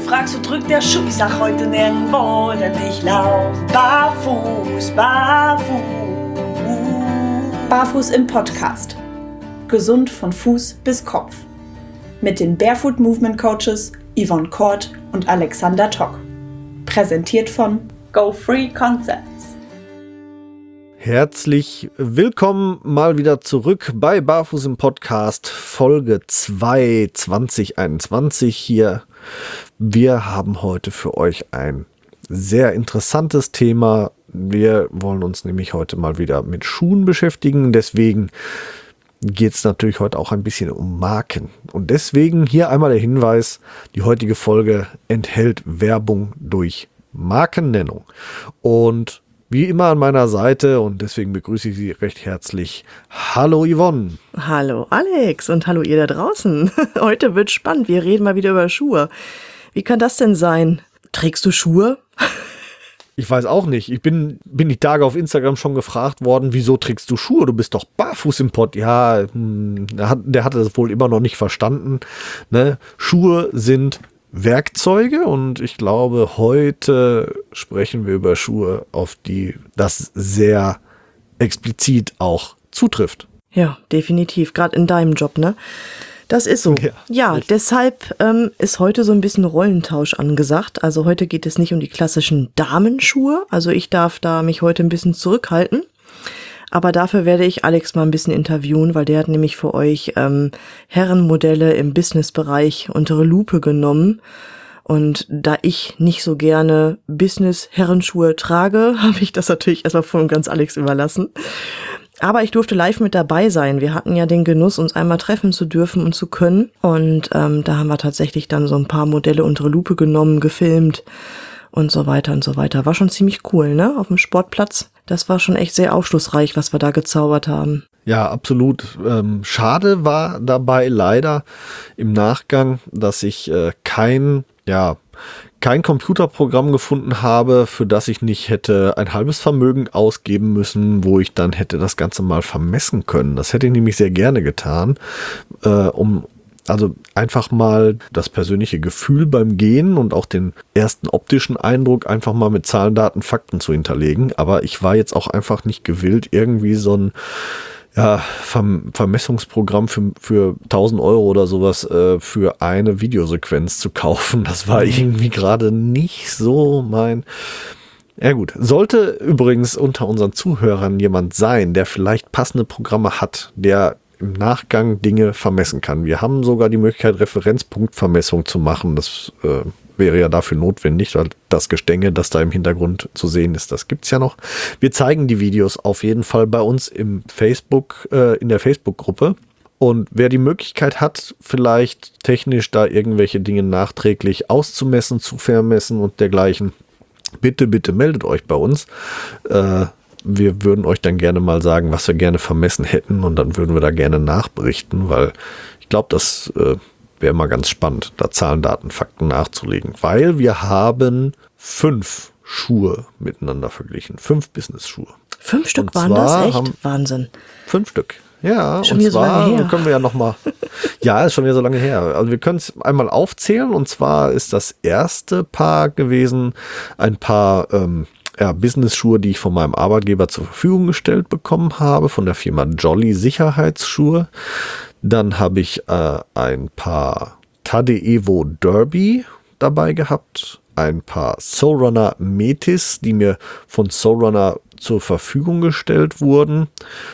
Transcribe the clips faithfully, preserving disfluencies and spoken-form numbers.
fragst, wo drückt der Schuh? Ich sag heute nirgendwo, denn ich lauf barfuß, barfuß. Barfuß im Podcast. Gesund von Fuß bis Kopf. Mit den Barefoot Movement Coaches Yvonne Kort und Alexander Tock. Präsentiert von Go Free Concepts. Herzlich willkommen mal wieder zurück bei Barfuß im Podcast, Folge zwei zwanzig einundzwanzig hier. Wir haben heute für euch ein sehr interessantes Thema. Wir wollen uns nämlich heute mal wieder mit Schuhen beschäftigen. Deswegen geht es natürlich heute auch ein bisschen um Marken. Und deswegen hier einmal der Hinweis, die heutige Folge enthält Werbung durch Markennennung. Und wie immer an meiner Seite, und deswegen begrüße ich Sie recht herzlich. Hallo Yvonne. Hallo Alex und hallo ihr da draußen. Heute wird spannend, wir reden mal wieder über Schuhe. Wie kann das denn sein? Trägst du Schuhe? Ich weiß auch nicht. Ich bin, bin die Tage auf Instagram schon gefragt worden, wieso trägst du Schuhe? Du bist doch barfuß im Pott. Ja, der, hat, der hatte das wohl immer noch nicht verstanden. Ne? Schuhe sind Werkzeuge und ich glaube, heute sprechen wir über Schuhe, auf die das sehr explizit auch zutrifft. Ja, definitiv. Gerade in deinem Job, ne? Das ist so. Ja, ja deshalb ähm, ist heute so ein bisschen Rollentausch angesagt. Also heute geht es nicht um die klassischen Damenschuhe. Also ich darf da mich heute ein bisschen zurückhalten. Aber dafür werde ich Alex mal ein bisschen interviewen, weil der hat nämlich für euch ähm, Herrenmodelle im Businessbereich unter Lupe genommen. Und da ich nicht so gerne Business-Herrenschuhe trage, habe ich das natürlich erstmal voll und ganz Alex überlassen. Aber ich durfte live mit dabei sein. Wir hatten ja den Genuss, uns einmal treffen zu dürfen und zu können. Und ähm, da haben wir tatsächlich dann so ein paar Modelle unter Lupe genommen, gefilmt und so weiter und so weiter. War schon ziemlich cool, ne? Auf dem Sportplatz. Das war schon echt sehr aufschlussreich, was wir da gezaubert haben. Ja, absolut. Ähm, schade war dabei leider im Nachgang, dass ich äh, kein, ja, kein Computerprogramm gefunden habe, für das ich nicht hätte ein halbes Vermögen ausgeben müssen, wo ich dann hätte das Ganze mal vermessen können. Das hätte ich nämlich sehr gerne getan, äh, um also einfach mal das persönliche Gefühl beim Gehen und auch den ersten optischen Eindruck einfach mal mit Zahlen, Daten, Fakten zu hinterlegen. Aber ich war jetzt auch einfach nicht gewillt, irgendwie so ein ja, Verm- Vermessungsprogramm für, für tausend Euro oder sowas äh, für eine Videosequenz zu kaufen. Das war irgendwie gerade nicht so mein... Ja gut, sollte übrigens unter unseren Zuhörern jemand sein, der vielleicht passende Programme hat, der im Nachgang Dinge vermessen kann. Wir haben sogar die Möglichkeit, Referenzpunktvermessung zu machen. Das äh, wäre ja dafür notwendig, weil das Gestänge, das da im Hintergrund zu sehen ist, das gibt's ja noch. Wir zeigen die Videos auf jeden Fall bei uns im Facebook, äh, in der Facebook-Gruppe. Und wer die Möglichkeit hat, vielleicht technisch da irgendwelche Dinge nachträglich auszumessen, zu vermessen und dergleichen, bitte, bitte meldet euch bei uns. Äh, Wir würden euch dann gerne mal sagen, was wir gerne vermessen hätten und dann würden wir da gerne nachberichten, weil ich glaube, das äh, wäre mal ganz spannend, da Zahlen, Daten, Fakten nachzulegen, weil wir haben fünf Schuhe miteinander verglichen, fünf Business-Schuhe. Fünf Stück und waren das? Echt? Wahnsinn. Fünf Stück. Ja, schon und wieder zwar so lange her. können wir ja noch mal, ja, ist schon wieder so lange her. Also wir können es einmal aufzählen und zwar ist das erste Paar gewesen, ein Paar ähm, ja, Business-Schuhe, die ich von meinem Arbeitgeber zur Verfügung gestellt bekommen habe, von der Firma Jolly Sicherheitsschuhe. Dann habe ich äh, ein paar Tade Evo Derby dabei gehabt, ein paar Soulrunner Metis, die mir von Soulrunner zur Verfügung gestellt wurden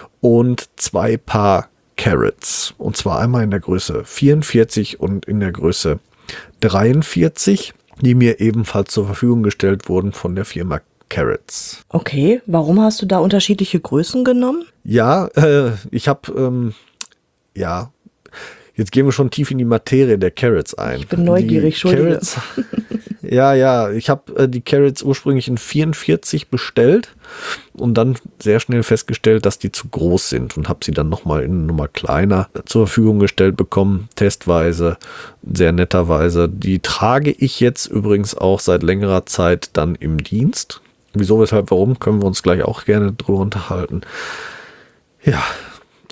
und zwei Paar Carrots. Und zwar einmal in der Größe vierundvierzig und in der Größe dreiundvierzig, die mir ebenfalls zur Verfügung gestellt wurden von der Firma Carrots. Okay, warum hast du da unterschiedliche Größen genommen? Ja, äh, ich habe, ähm, ja, jetzt gehen wir schon tief in die Materie der Carrots ein. Ich bin neugierig, schon. Carrots, ja, ja, ich habe äh, die Carrots ursprünglich in vierundvierzig bestellt und dann sehr schnell festgestellt, dass die zu groß sind und habe sie dann nochmal in Nummer kleiner zur Verfügung gestellt bekommen, testweise, sehr netterweise. Die trage ich jetzt übrigens auch seit längerer Zeit dann im Dienst. Wieso, weshalb, warum, können wir uns gleich auch gerne drüber unterhalten. Ja,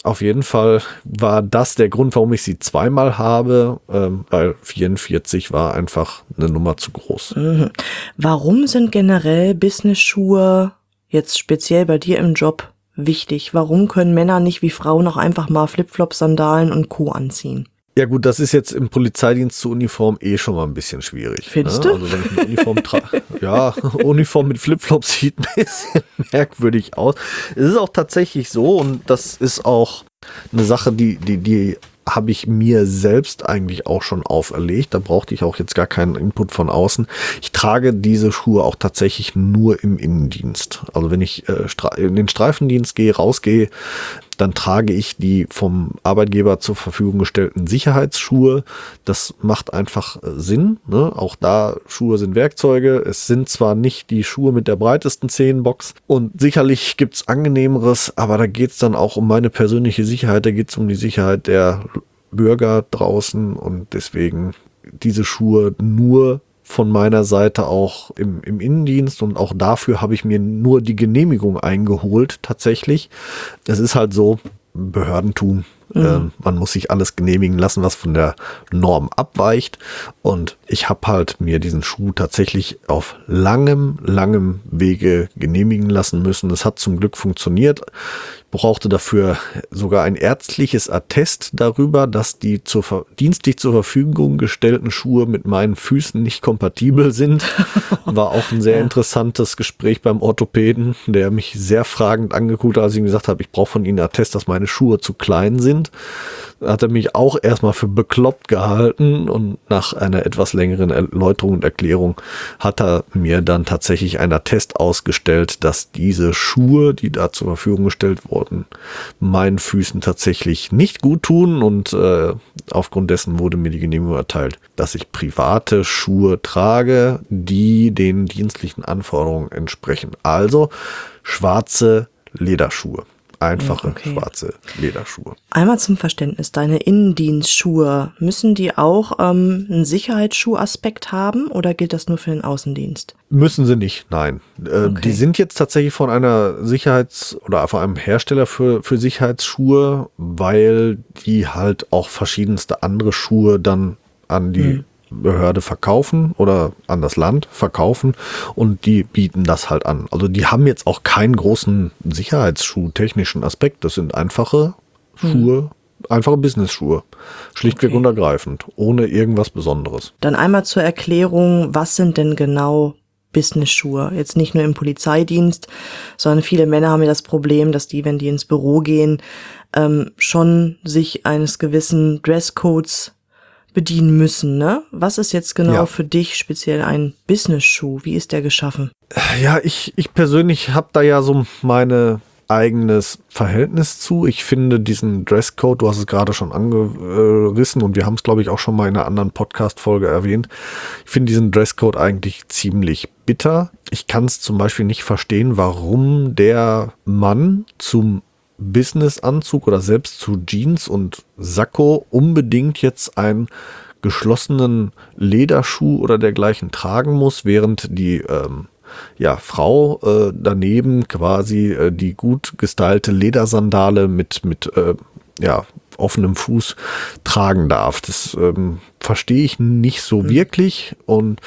auf jeden Fall war das der Grund, warum ich sie zweimal habe, ähm, weil vierundvierzig war einfach eine Nummer zu groß. Mhm. Warum sind generell Business-Schuhe jetzt speziell bei dir im Job wichtig? Warum können Männer nicht wie Frauen auch einfach mal Flipflops, Sandalen und Co. anziehen? Ja gut, das ist jetzt im Polizeidienst zur Uniform eh schon mal ein bisschen schwierig. Findest ne? du? Also wenn ich eine Uniform trage, ja, Uniform mit Flipflops sieht ein bisschen merkwürdig aus. Es ist auch tatsächlich so und das ist auch eine Sache, die, die, die habe ich mir selbst eigentlich auch schon auferlegt. Da brauchte ich auch jetzt gar keinen Input von außen. Ich trage diese Schuhe auch tatsächlich nur im Innendienst. Also wenn ich äh, in den Streifendienst gehe, rausgehe, dann trage ich die vom Arbeitgeber zur Verfügung gestellten Sicherheitsschuhe. Das macht einfach Sinn. Ne? Auch da, Schuhe sind Werkzeuge. Es sind zwar nicht die Schuhe mit der breitesten Zehenbox und sicherlich gibt's angenehmeres, aber da geht's dann auch um meine persönliche Sicherheit. Da geht's um die Sicherheit der Bürger draußen und deswegen diese Schuhe nur von meiner Seite auch im, im Innendienst und auch dafür habe ich mir nur die Genehmigung eingeholt tatsächlich. Es ist halt so, Behördentum. Mhm. Ähm, man muss sich alles genehmigen lassen, was von der Norm abweicht. Und ich habe halt mir diesen Schuh tatsächlich auf langem, langem Wege genehmigen lassen müssen. Das hat zum Glück funktioniert. Ich brauchte dafür sogar ein ärztliches Attest darüber, dass die zur, dienstlich zur Verfügung gestellten Schuhe mit meinen Füßen nicht kompatibel sind. War auch ein sehr ja. interessantes Gespräch beim Orthopäden, der mich sehr fragend angeguckt hat, als ich ihm gesagt habe, ich brauche von Ihnen einen Attest, dass meine Schuhe zu klein sind. Da hat er mich auch erstmal für bekloppt gehalten und nach einer etwas längeren Erläuterung und Erklärung hat er mir dann tatsächlich einen Attest ausgestellt, dass diese Schuhe, die da zur Verfügung gestellt wurden, meinen Füßen tatsächlich nicht gut tun und äh, aufgrund dessen wurde mir die Genehmigung erteilt, dass ich private Schuhe trage, die den dienstlichen Anforderungen entsprechen. Also schwarze Lederschuhe. Einfache, okay. schwarze Lederschuhe. Einmal zum Verständnis, deine Innendienstschuhe, müssen die auch ähm, einen Sicherheitsschuhaspekt haben oder gilt das nur für den Außendienst? Müssen sie nicht, nein. Äh, okay. Die sind jetzt tatsächlich von einer Sicherheits- oder von einem Hersteller für, für Sicherheitsschuhe, weil die halt auch verschiedenste andere Schuhe dann an die hm. Behörde verkaufen oder an das Land verkaufen und die bieten das halt an. Also die haben jetzt auch keinen großen Sicherheitsschuh-technischen Aspekt. Das sind einfache Schuhe, hm. einfache Business-Schuhe. Schlichtweg okay. und ergreifend, ohne irgendwas Besonderes. Dann einmal zur Erklärung, was sind denn genau Business-Schuhe? Jetzt nicht nur im Polizeidienst, sondern viele Männer haben ja das Problem, dass die, wenn die ins Büro gehen, ähm, schon sich eines gewissen Dresscodes bedienen müssen, ne? Was ist jetzt genau ja. für dich speziell ein Business-Schuh? Wie ist der geschaffen? Ja, ich, ich persönlich habe da ja so meine eigenes Verhältnis zu. Ich finde diesen Dresscode, du hast es gerade schon angerissen und wir haben es, glaube ich, auch schon mal in einer anderen Podcast-Folge erwähnt. Ich finde diesen Dresscode eigentlich ziemlich bitter. Ich kann es zum Beispiel nicht verstehen, warum der Mann zum Businessanzug oder selbst zu Jeans und Sakko unbedingt jetzt einen geschlossenen Lederschuh oder dergleichen tragen muss, während die ähm, ja, Frau äh, daneben quasi äh, die gut gestylte Ledersandale mit, mit äh, ja, offenem Fuß tragen darf. Das ähm, verstehe ich nicht so mhm. wirklich und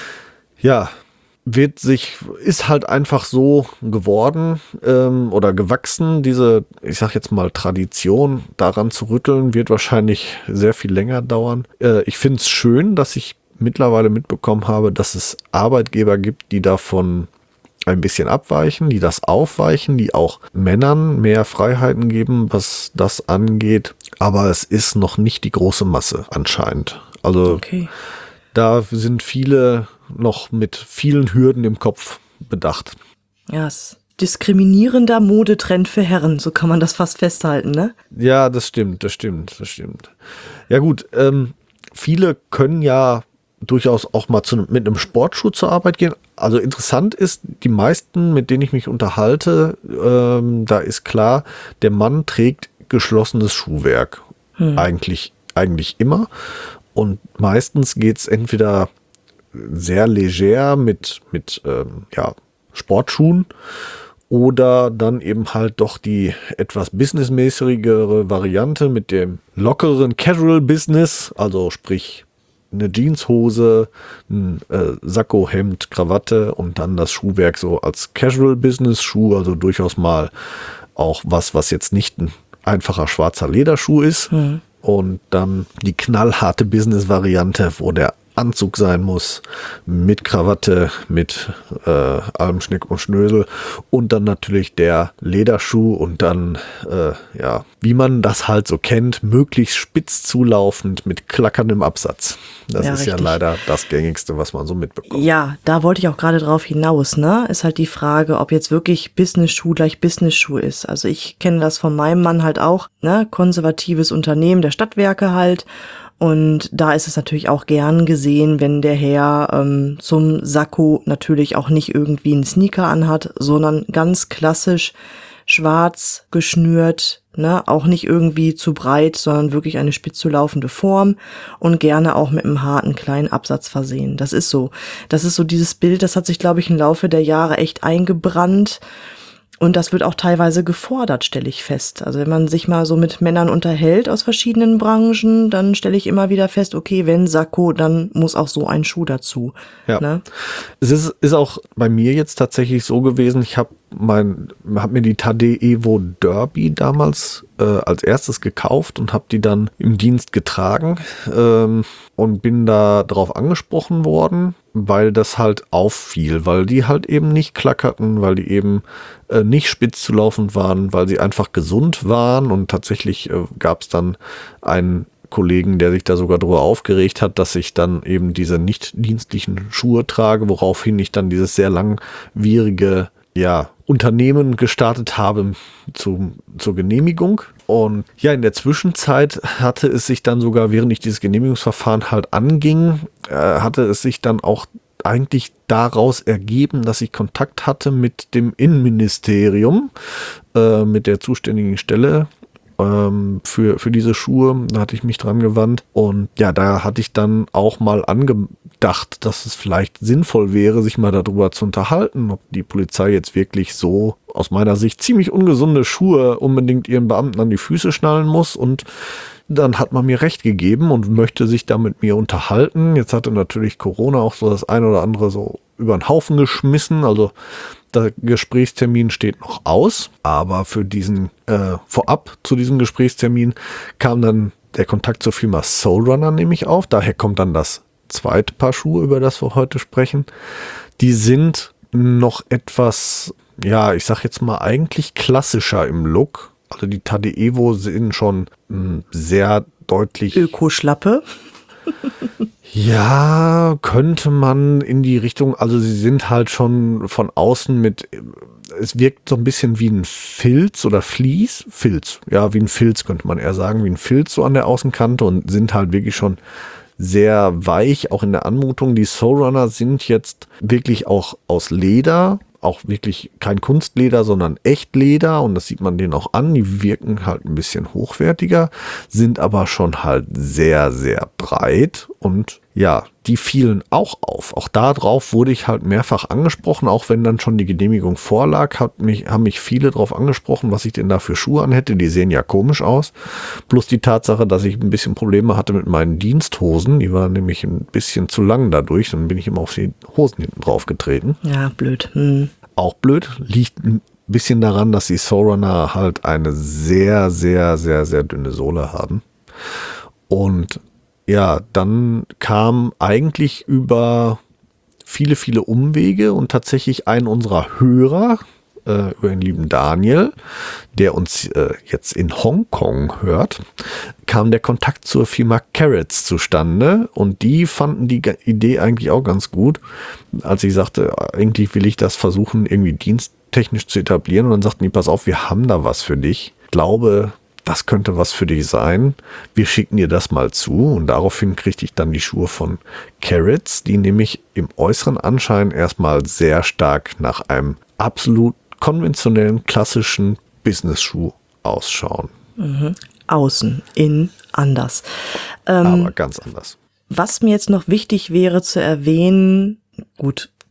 ja, wird sich, ist halt einfach so geworden ähm, oder gewachsen, diese, ich sag jetzt mal Tradition daran zu rütteln, wird wahrscheinlich sehr viel länger dauern. Äh, ich finde es schön, dass ich mittlerweile mitbekommen habe, dass es Arbeitgeber gibt, die davon ein bisschen abweichen, die das aufweichen, die auch Männern mehr Freiheiten geben, was das angeht. Aber es ist noch nicht die große Masse anscheinend. Also okay. Da sind viele noch mit vielen Hürden im Kopf bedacht. Ja, es ist diskriminierender Modetrend für Herren, so kann man das fast festhalten, ne? Ja, das stimmt, das stimmt, das stimmt. Ja gut, ähm, viele können ja durchaus auch mal zu, mit einem Sportschuh zur Arbeit gehen. Also interessant ist, die meisten, mit denen ich mich unterhalte, ähm, da ist klar, der Mann trägt geschlossenes Schuhwerk. Hm. Eigentlich, eigentlich immer. Und meistens geht's entweder sehr leger mit, mit ähm, ja, Sportschuhen Oder dann eben halt doch die etwas businessmäßigere Variante mit dem lockeren Casual Business, also sprich eine Jeanshose, ein äh, Sakko, Hemd, Krawatte und dann das Schuhwerk so als Casual Business Schuh, also durchaus mal auch was, was jetzt nicht ein einfacher schwarzer Lederschuh ist. Mhm. Und dann die knallharte Business Variante, wo der Anzug sein muss, mit Krawatte, mit äh, allem Schnick und Schnösel und dann natürlich der Lederschuh und dann, äh, ja, wie man das halt so kennt, möglichst spitz zulaufend mit klackerndem Absatz. Das ja, ist richtig. Ja leider das Gängigste, was man so mitbekommt. Ja, da wollte ich auch gerade drauf hinaus, ne? Ist halt die Frage, ob jetzt wirklich Business-Schuh gleich Business-Schuh ist. Also ich kenne das von meinem Mann halt auch, ne? Konservatives Unternehmen der Stadtwerke halt. Und da ist es natürlich auch gern gesehen, wenn der Herr ähm, zum Sakko natürlich auch nicht irgendwie einen Sneaker anhat, sondern ganz klassisch schwarz geschnürt, ne, auch nicht irgendwie zu breit, sondern wirklich eine spitz zu laufende Form und gerne auch mit einem harten kleinen Absatz versehen. Das ist so. Das ist so dieses Bild, das hat sich, glaube ich, im Laufe der Jahre echt eingebrannt. Und das wird auch teilweise gefordert, stelle ich fest. Also wenn man sich mal so mit Männern unterhält aus verschiedenen Branchen, dann stelle ich immer wieder fest, okay, wenn Sakko, dann muss auch so ein Schuh dazu. Ja. Ne? Es ist, ist auch bei mir jetzt tatsächlich so gewesen, ich habe mein, hab mir die Tade Evo Derby damals äh, als erstes gekauft und habe die dann im Dienst getragen ähm, und bin da drauf angesprochen worden, weil das halt auffiel, weil die halt eben nicht klackerten, weil die eben äh, nicht spitz zu laufend waren, weil sie einfach gesund waren und tatsächlich äh, gab es dann einen Kollegen, der sich da sogar darüber aufgeregt hat, dass ich dann eben diese nicht dienstlichen Schuhe trage, woraufhin ich dann dieses sehr langwierige ja, Unternehmen gestartet habe zu, zur Genehmigung. Und ja, in der Zwischenzeit hatte es sich dann sogar, während ich dieses Genehmigungsverfahren halt anging, äh, hatte es sich dann auch eigentlich daraus ergeben, dass ich Kontakt hatte mit dem Innenministerium, äh, mit der zuständigen Stelle ähm, für, für diese Schuhe. Da hatte ich mich dran gewandt. Und ja, da hatte ich dann auch mal angedacht, dass es vielleicht sinnvoll wäre, sich mal darüber zu unterhalten, ob die Polizei jetzt wirklich so aus meiner Sicht ziemlich ungesunde Schuhe unbedingt ihren Beamten an die Füße schnallen muss. Und dann hat man mir recht gegeben und möchte sich da mit mir unterhalten. Jetzt hatte natürlich Corona auch so das eine oder andere so über den Haufen geschmissen. Also der Gesprächstermin steht noch aus. Aber für diesen, äh, vorab zu diesem Gesprächstermin kam dann der Kontakt zur Firma Soul Runner nämlich auf. Daher kommt dann das zweite Paar Schuhe, über das wir heute sprechen. Die sind noch etwas, ja, ich sag jetzt mal eigentlich klassischer im Look. Also die Tade Evo sind schon mh, sehr deutlich Ökoschlappe. Ja, könnte man in die Richtung, also sie sind halt schon von außen mit, es wirkt so ein bisschen wie ein Filz oder Vlies, Filz, ja, wie ein Filz könnte man eher sagen, wie ein Filz so an der Außenkante und sind halt wirklich schon sehr weich, auch in der Anmutung. Die Soul Runner sind jetzt wirklich auch aus Leder, auch wirklich kein Kunstleder, sondern Echtleder und das sieht man denen auch an. Die wirken halt ein bisschen hochwertiger, sind aber schon halt sehr, sehr breit und ja, die fielen auch auf. Auch darauf wurde ich halt mehrfach angesprochen, auch wenn dann schon die Genehmigung vorlag, hat mich, haben mich viele drauf angesprochen, was ich denn da für Schuhe anhätte. Die sehen ja komisch aus. Plus die Tatsache, dass ich ein bisschen Probleme hatte mit meinen Diensthosen. Die waren nämlich ein bisschen zu lang dadurch. Dann bin ich immer auf die Hosen hinten drauf getreten. Ja, blöd. Hm. Auch blöd. Liegt ein bisschen daran, dass die Soul Runner halt eine sehr, sehr, sehr, sehr dünne Sohle haben. Und ja, dann kam eigentlich über viele, viele Umwege und tatsächlich ein unserer Hörer, äh, über den lieben Daniel, der uns äh, jetzt in Hongkong hört, kam der Kontakt zur Firma Carrots zustande und die fanden die Idee eigentlich auch ganz gut, als ich sagte, eigentlich will ich das versuchen, irgendwie diensttechnisch zu etablieren und dann sagten die, pass auf, wir haben da was für dich. Ich glaube, das könnte was für dich sein. Wir schicken dir das mal zu. Und daraufhin kriegte ich dann die Schuhe von Carrots, die nämlich im äußeren Anschein erstmal sehr stark nach einem absolut konventionellen, klassischen Business-Schuh ausschauen. Mhm. Außen, innen, anders. Ähm, Aber ganz anders. Was mir jetzt noch wichtig wäre zu erwähnen, gut,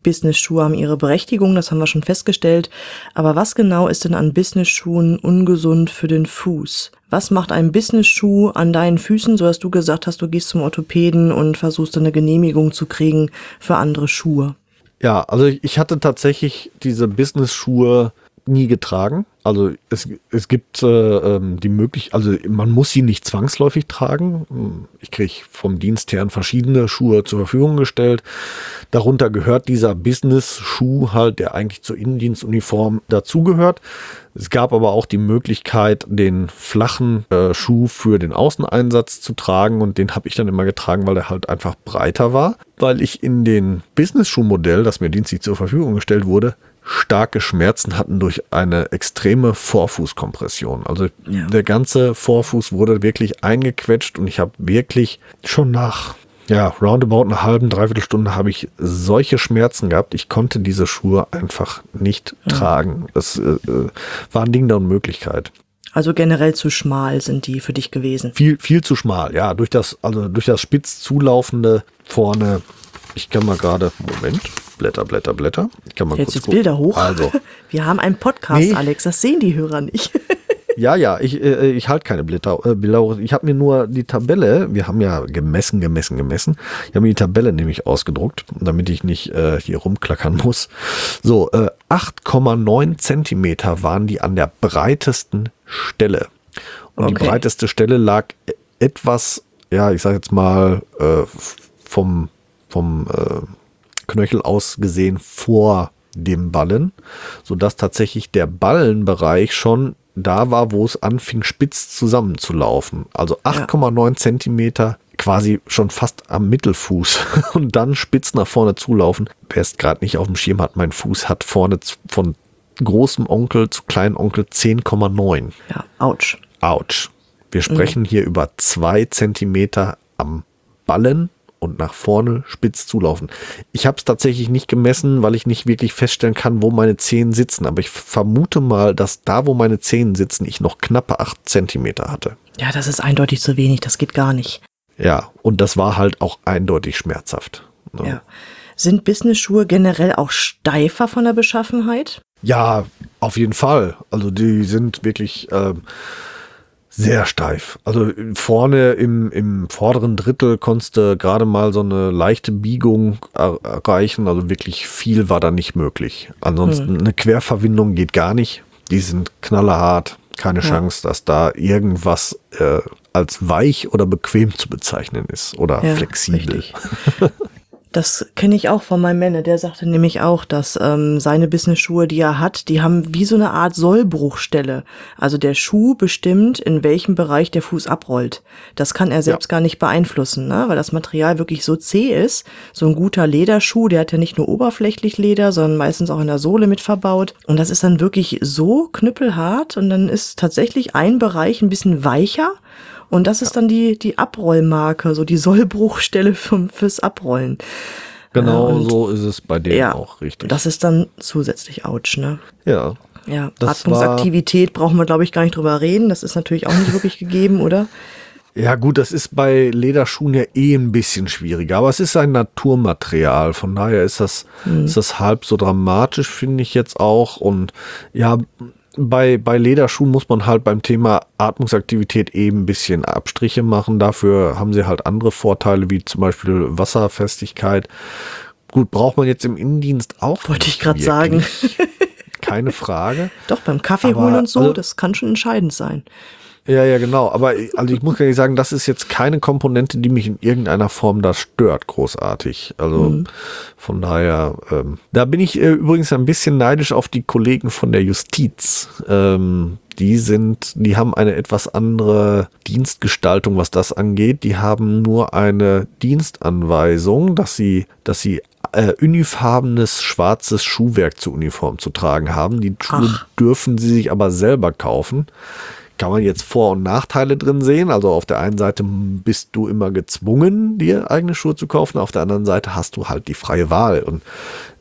Business-Schuhe haben ihre Berechtigung, das haben wir schon festgestellt. Aber was genau ist denn an Business-Schuhen ungesund für den Fuß? Was macht ein Business-Schuh an deinen Füßen, so dass du gesagt hast, du gehst zum Orthopäden und versuchst eine Genehmigung zu kriegen für andere Schuhe? Ja, also ich hatte tatsächlich diese Business-Schuhe nie getragen. Also es, es gibt äh, die Möglichkeit, also man muss sie nicht zwangsläufig tragen. Ich kriege vom Dienstherrn verschiedene Schuhe zur Verfügung gestellt. Darunter gehört dieser Business-Schuh halt, der eigentlich zur Innendienstuniform dazugehört. Es gab aber auch die Möglichkeit, den flachen äh, Schuh für den Außeneinsatz zu tragen, und den habe ich dann immer getragen, weil der halt einfach breiter war. Weil ich in den Business-Schuh-Modell, das mir dienstlich zur Verfügung gestellt wurde, starke Schmerzen hatten durch eine extreme Vorfußkompression. Also ja. Der ganze Vorfuß wurde wirklich eingequetscht, und ich habe wirklich schon nach ja, roundabout einer halben, dreiviertel Stunde habe ich solche Schmerzen gehabt. Ich konnte diese Schuhe einfach nicht ja. tragen. Das äh, war ein Ding der Unmöglichkeit. Also generell zu schmal sind die für dich gewesen? Viel, viel zu schmal, ja. Durch das, also durch das spitz zulaufende vorne, ich kann mal gerade, Moment, Blätter, Blätter, Blätter. Ich kann mal jetzt kurz jetzt gucken. Bilder hoch. Also. Wir haben einen Podcast, nee. Alex, das sehen die Hörer nicht. Ja, ja, ich, äh, ich halte keine Blätter, äh, Bilder hoch. Ich habe mir nur die Tabelle, wir haben ja gemessen, gemessen, gemessen. Ich habe mir die Tabelle nämlich ausgedruckt, damit ich nicht äh, hier rumklackern muss. So, äh, acht Komma neun Zentimeter waren die an der breitesten Stelle. Und okay. Die breiteste Stelle lag etwas, ja, ich sage jetzt mal, äh, vom, vom äh, Knöchel aus gesehen vor dem Ballen, sodass tatsächlich der Ballenbereich schon da war, wo es anfing, spitz zusammenzulaufen. Also acht Komma neun Zentimeter, quasi schon fast am Mittelfuß und dann spitz nach vorne zulaufen. Wer es gerade nicht auf dem Schirm hat, mein Fuß hat vorne von großem Onkel zu kleinen Onkel zehn Komma neun. Ja, ouch. Ouch. Wir sprechen mhm. hier über zwei Zentimeter am Ballen und nach vorne spitz zulaufen. Ich habe es tatsächlich nicht gemessen, weil ich nicht wirklich feststellen kann, wo meine Zehen sitzen. Aber ich vermute mal, dass da, wo meine Zehen sitzen, ich noch knappe acht Zentimeter hatte. Ja, das ist eindeutig zu wenig. Das geht gar nicht. Ja, und das war halt auch eindeutig schmerzhaft. Ne? Ja. Sind Business-Schuhe generell auch steifer von der Beschaffenheit? Ja, auf jeden Fall. Also die sind wirklich ähm, sehr steif. Also vorne im, im vorderen Drittel konntest du gerade mal so eine leichte Biegung er- erreichen. Also wirklich viel war da nicht möglich. Ansonsten hm. eine Querverwindung geht gar nicht. Die sind knallerhart. Keine ja. Chance, dass da irgendwas äh, als weich oder bequem zu bezeichnen ist oder ja, flexibel. Das kenne ich auch von meinem Männer. Der sagte nämlich auch, dass ähm, seine Business-Schuhe, die er hat, die haben wie so eine Art Sollbruchstelle. Also der Schuh bestimmt, in welchem Bereich der Fuß abrollt. Das kann er selbst ja. gar nicht beeinflussen, ne? Weil das Material wirklich so zäh ist. So ein guter Lederschuh, der hat ja nicht nur oberflächlich Leder, sondern meistens auch in der Sohle mit verbaut. Und das ist dann wirklich so knüppelhart, und dann ist tatsächlich ein Bereich ein bisschen weicher. Und das ist ja. dann die, die Abrollmarke, so die Sollbruchstelle für, fürs Abrollen. Genau, und so ist es bei denen ja, auch richtig. Das ist dann zusätzlich ouch, ne? Ja. Ja, Atmungsaktivität brauchen wir, glaube ich, gar nicht drüber reden. Das ist natürlich auch nicht wirklich gegeben, oder? Ja gut, das ist bei Lederschuhen ja eh ein bisschen schwieriger, aber es ist ein Naturmaterial, von daher ist das, hm. ist das halb so dramatisch, finde ich jetzt auch. Und ja, Bei, bei Lederschuhen muss man halt beim Thema Atmungsaktivität eben ein bisschen Abstriche machen. Dafür haben sie halt andere Vorteile, wie zum Beispiel Wasserfestigkeit. Gut, braucht man jetzt im Innendienst auch. Wollte ich gerade sagen. Keine Frage. Doch, beim Kaffee Aber, holen und so, also, das kann schon entscheidend sein. Ja, ja, genau. Aber also ich muss gar nicht sagen, das ist jetzt keine Komponente, die mich in irgendeiner Form da stört, großartig. Also mhm. von daher, ähm, da bin ich äh, übrigens ein bisschen neidisch auf die Kollegen von der Justiz. Ähm, die sind, die haben eine etwas andere Dienstgestaltung, was das angeht. Die haben nur eine Dienstanweisung, dass sie, dass sie äh, unifarbenes schwarzes Schuhwerk zur Uniform zu tragen haben. Die Schuhe Ach. dürfen sie sich aber selber kaufen. Kann man jetzt Vor- und Nachteile drin sehen. Also auf der einen Seite bist du immer gezwungen, dir eigene Schuhe zu kaufen. Auf der anderen Seite hast du halt die freie Wahl. Und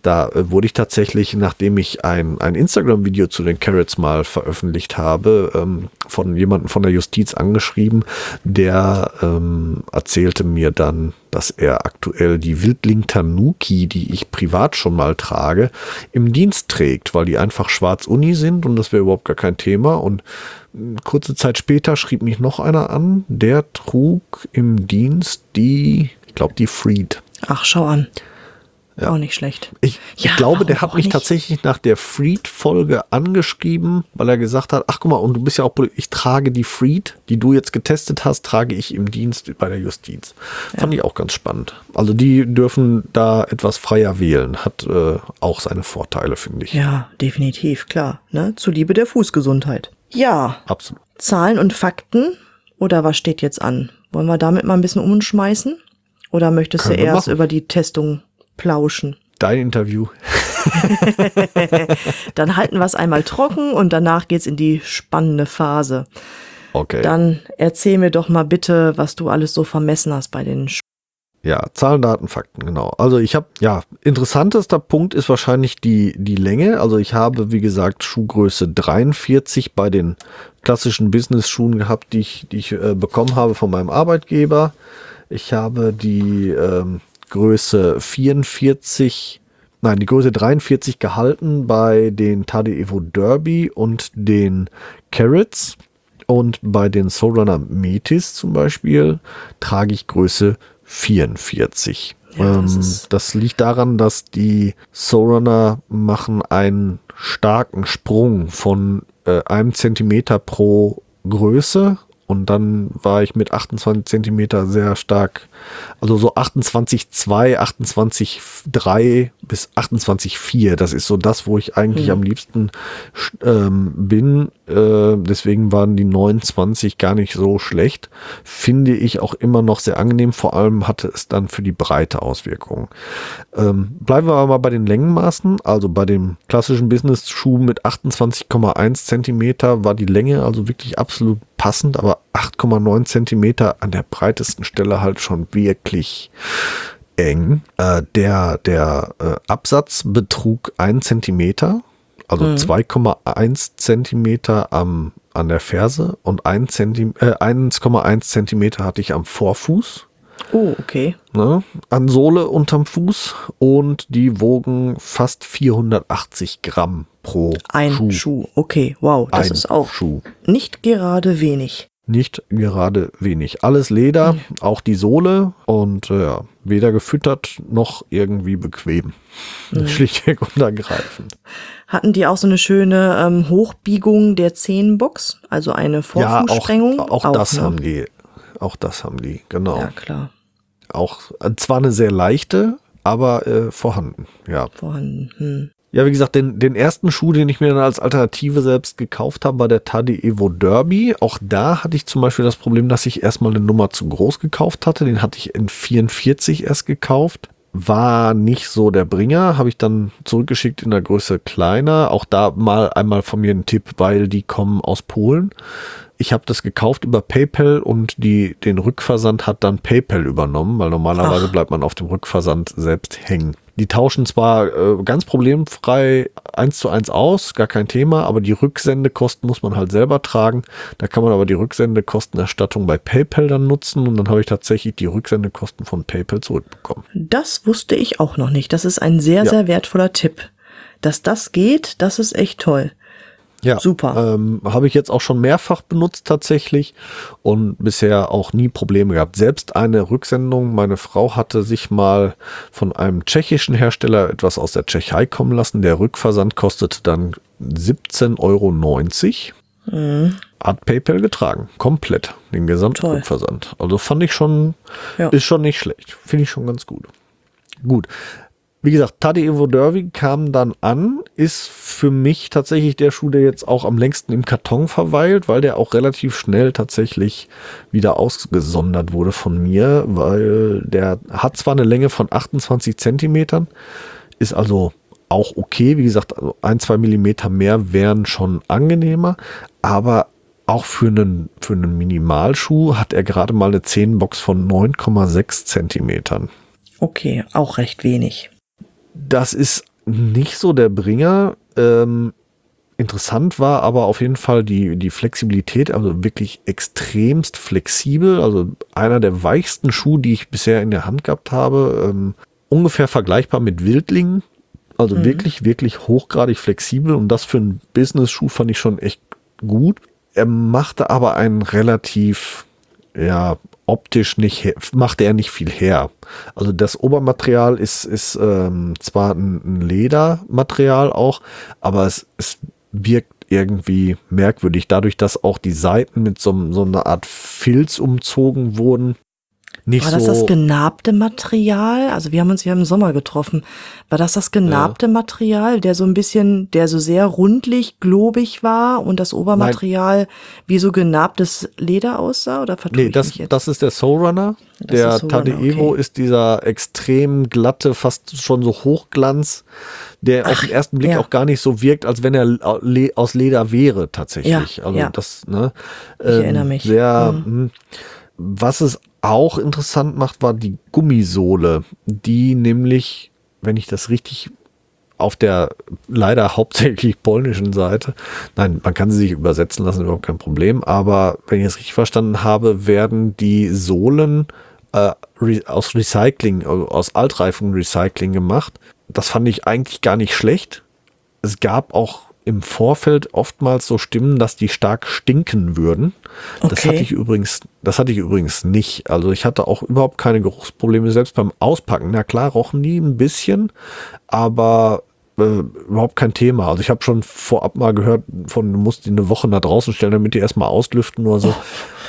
Da äh, wurde ich tatsächlich, nachdem ich ein, ein Instagram-Video zu den Carrots mal veröffentlicht habe, ähm, von jemandem von der Justiz angeschrieben, der ähm, erzählte mir dann, dass er aktuell die Wildling Tanuki, die ich privat schon mal trage, im Dienst trägt, weil die einfach schwarz-uni sind und das wäre überhaupt gar kein Thema. Und kurze Zeit später schrieb mich noch einer an, der trug im Dienst die, ich glaube, die Freed. Ach, schau an. Ja. Auch nicht schlecht. Ich, Ja, ich glaube, warum der hat auch mich nicht? tatsächlich nach der Freed-Folge angeschrieben, weil er gesagt hat, ach guck mal, und du bist ja auch, Poli- ich trage die Freed, die du jetzt getestet hast, trage ich im Dienst bei der Justiz. Fand ich auch ganz spannend. Also die dürfen da etwas freier wählen, hat äh, auch seine Vorteile, finde ich. Ja, definitiv, klar. Ne? Zuliebe der Fußgesundheit. Ja, Absolut. Zahlen und Fakten. Oder was steht jetzt an? Wollen wir damit mal ein bisschen umschmeißen? Oder möchtest Können du wir erst machen. über die Testung plauschen? Dein Interview. Dann halten wir es einmal trocken und danach geht's in die spannende Phase. Okay. Dann erzähl mir doch mal bitte, was du alles so vermessen hast bei den Sch Ja, Zahlen, Daten, Fakten, genau. Also ich habe, ja, interessantester Punkt ist wahrscheinlich die, die Länge. Also ich habe, wie gesagt, Schuhgröße dreiundvierzig bei den klassischen Business-Schuhen gehabt, die ich, die ich äh, bekommen habe von meinem Arbeitgeber. Ich habe die ähm, Größe vierundvierzig, nein, die Größe dreiundvierzig gehalten bei den Tade Evo Derby und den Carrots. Und bei den Soulrunner Metis zum Beispiel trage ich Größe vierundvierzig. Ja, das ähm, ist- das liegt daran, dass die Soulrunner machen einen starken Sprung von äh, einem Zentimeter pro Größe. Und dann war ich mit achtundzwanzig Zentimeter sehr stark, also so achtundzwanzig Komma zwei, achtundzwanzig Komma drei bis achtundzwanzig Komma vier. Das ist so das, wo ich eigentlich am liebsten ähm, bin. Äh, deswegen waren die neunundzwanzig gar nicht so schlecht. Finde ich auch immer noch sehr angenehm. Vor allem hatte es dann für die Breite Auswirkungen. Ähm, bleiben wir aber mal bei den Längenmaßen. Also bei dem klassischen Business-Schuh mit achtundzwanzig Komma eins Zentimeter war die Länge also wirklich absolut passend, aber acht Komma neun Zentimeter an der breitesten Stelle halt schon wirklich eng. Äh, der der äh, Absatz betrug ein Zentimeter, also Mhm. zwei Komma eins Zentimeter am, an der Ferse und ein Zentim- äh, eins Komma eins Zentimeter hatte ich am Vorfuß. Oh, okay. Ne, an Sohle unterm Fuß und die wogen fast vierhundertachtzig Gramm pro Ein Schuh. Schuh. Okay, wow, das Ein ist auch Schuh. nicht gerade wenig. Nicht gerade wenig. Alles Leder, auch die Sohle und äh, ja, weder gefüttert noch irgendwie bequem. Schlichtweg und ergreifend. Hatten die auch so eine schöne ähm, Hochbiegung der Zehenbox? Also eine Ja, auch, Vorfußsprengung? auch das ne? haben die. Auch das haben die, genau. Ja, klar, Auch äh, zwar eine sehr leichte, aber äh, vorhanden. Ja. vorhanden. Hm. Ja, wie gesagt, den, den ersten Schuh, den ich mir dann als Alternative selbst gekauft habe, war der Tade Evo Derby. Auch da hatte ich zum Beispiel das Problem, dass ich erstmal eine Nummer zu groß gekauft hatte. Den hatte ich in vierundvierzig erst gekauft. War nicht so der Bringer, habe ich dann zurückgeschickt in der Größe kleiner. Auch da mal einmal von mir ein Tipp, weil die kommen aus Polen. Ich habe das gekauft über PayPal und die, den Rückversand hat dann PayPal übernommen, weil normalerweise Ach. bleibt man auf dem Rückversand selbst hängen. Die tauschen zwar äh, ganz problemfrei eins zu eins aus, gar kein Thema, aber die Rücksendekosten muss man halt selber tragen. Da kann man aber die Rücksendekostenerstattung bei PayPal dann nutzen und dann habe ich tatsächlich die Rücksendekosten von PayPal zurückbekommen. Das wusste ich auch noch nicht. Das ist ein sehr, Ja. sehr wertvoller Tipp. Dass das geht, das ist echt toll. Ja, Super. Ähm, habe ich jetzt auch schon mehrfach benutzt tatsächlich und bisher auch nie Probleme gehabt. Selbst eine Rücksendung, meine Frau hatte sich mal von einem tschechischen Hersteller etwas aus der Tschechei kommen lassen. Der Rückversand kostete dann siebzehn Euro neunzig. Mhm. Hat PayPal getragen, komplett, den gesamten Toll. Rückversand. Also fand ich schon, Ja. ist schon nicht schlecht. Finde ich schon ganz gut. Gut. Wie gesagt, Tade Evo Derby kam dann an, ist für mich tatsächlich der Schuh, der jetzt auch am längsten im Karton verweilt, weil der auch relativ schnell tatsächlich wieder ausgesondert wurde von mir, weil der hat zwar eine Länge von achtundzwanzig Zentimetern, ist also auch okay, wie gesagt, also ein, zwei Millimeter mehr wären schon angenehmer, aber auch für einen, für einen Minimalschuh hat er gerade mal eine Zehenbox von neun Komma sechs Zentimetern. Okay, auch recht wenig. Das ist nicht so der Bringer. Ähm, interessant war aber auf jeden Fall die, die Flexibilität, also wirklich extremst flexibel. Also einer der weichsten Schuhe, die ich bisher in der Hand gehabt habe. Ähm, ungefähr vergleichbar mit Wildlingen. Also mhm. wirklich, wirklich hochgradig flexibel. Und das für einen Business-Schuh fand ich schon echt gut. Er machte aber einen relativ, ja, optisch nicht, machte er nicht viel her. Also das Obermaterial ist, ist ähm, zwar ein, ein Ledermaterial auch, aber es, es wirkt irgendwie merkwürdig, dadurch, dass auch die Seiten mit so, so einer Art Filz umzogen wurden. Nicht War das so, das genarbte Material? Also wir haben uns ja im Sommer getroffen. War das das genarbte ja. Material, der so ein bisschen, der so sehr rundlich, globig war und das Obermaterial Nein. wie so genarbtes Leder aussah? Oder vertue nee, ich das, mich jetzt? das ist der Soul Runner. Das der Soul Tade Runner, Evo okay. ist dieser extrem glatte, fast schon so Hochglanz, der Ach, auf den ersten Blick ja. auch gar nicht so wirkt, als wenn er aus Leder wäre tatsächlich. Ja, also ja. das, ne? Ich ähm, erinnere mich. Sehr, mhm. was es auch interessant macht, war die Gummisohle, die nämlich, wenn ich das richtig auf der leider hauptsächlich polnischen Seite, nein, man kann sie sich übersetzen lassen, überhaupt kein Problem, aber wenn ich es richtig verstanden habe, werden die Sohlen äh, re- aus Recycling, aus Altreifen-Recycling gemacht. Das fand ich eigentlich gar nicht schlecht. Es gab auch im Vorfeld oftmals so Stimmen, dass die stark stinken würden. Okay. Das hatte ich übrigens, das hatte ich übrigens nicht. Also ich hatte auch überhaupt keine Geruchsprobleme, selbst beim Auspacken. Na klar, rochen die ein bisschen, aber äh, überhaupt kein Thema. Also ich habe schon vorab mal gehört, von du musst die eine Woche da draußen stellen, damit die erstmal auslüften oder so. Oh.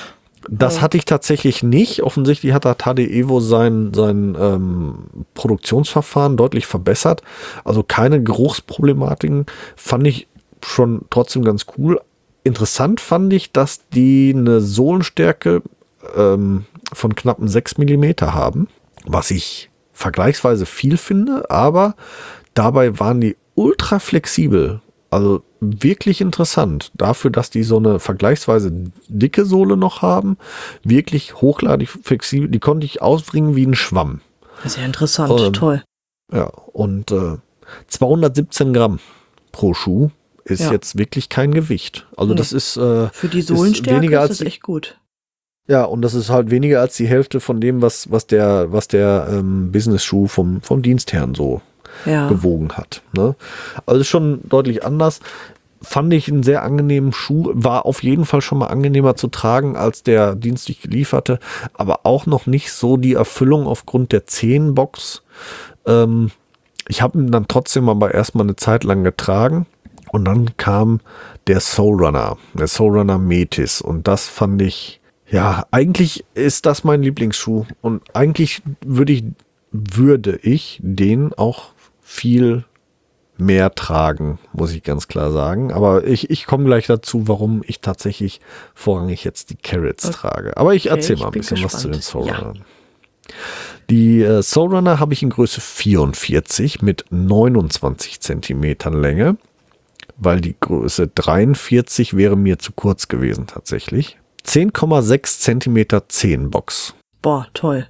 Das hatte ich tatsächlich nicht. Offensichtlich hat der Tade Evo sein, sein ähm, Produktionsverfahren deutlich verbessert. Also keine Geruchsproblematiken. Fand ich schon trotzdem ganz cool. Interessant fand ich, dass die eine Sohlenstärke ähm, von knappen sechs Millimeter haben. Was ich vergleichsweise viel finde. Aber dabei waren die ultra flexibel. Also wirklich interessant. Dafür, dass die so eine vergleichsweise dicke Sohle noch haben, wirklich hochgradig flexibel, die konnte ich ausbringen wie ein Schwamm. Sehr interessant, ähm, toll. Ja, und äh, zweihundertsiebzehn Gramm pro Schuh ist ja. jetzt wirklich kein Gewicht. Also nee. das ist äh, für die Sohlenstärke ist, weniger als ist das echt gut. Ja, und das ist halt weniger als die Hälfte von dem, was, was der, was der ähm, Business-Schuh vom, vom Dienstherrn so ja. gewogen hat. Ne? Also schon deutlich anders. Fand ich einen sehr angenehmen Schuh. War auf jeden Fall schon mal angenehmer zu tragen als der dienstlich gelieferte, aber auch noch nicht so die Erfüllung aufgrund der Zehenbox. Ähm, ich habe ihn dann trotzdem aber erstmal eine Zeit lang getragen und dann kam der Soul Runner, der Soul Runner Metis und das fand ich, ja, eigentlich ist das mein Lieblingsschuh und eigentlich würde ich, würde ich den auch viel mehr tragen, muss ich ganz klar sagen. Aber ich, ich komme gleich dazu, warum ich tatsächlich vorrangig jetzt die Carrots okay. trage. Aber ich erzähle mal ein bisschen gespannt. was zu den Soul Runnern. Ja. Die äh, Soul Runner habe ich in Größe vierundvierzig mit neunundzwanzig Zentimetern Länge, weil die Größe dreiundvierzig wäre mir zu kurz gewesen tatsächlich. zehn Komma sechs Zentimeter Zehenbox. Boah, toll.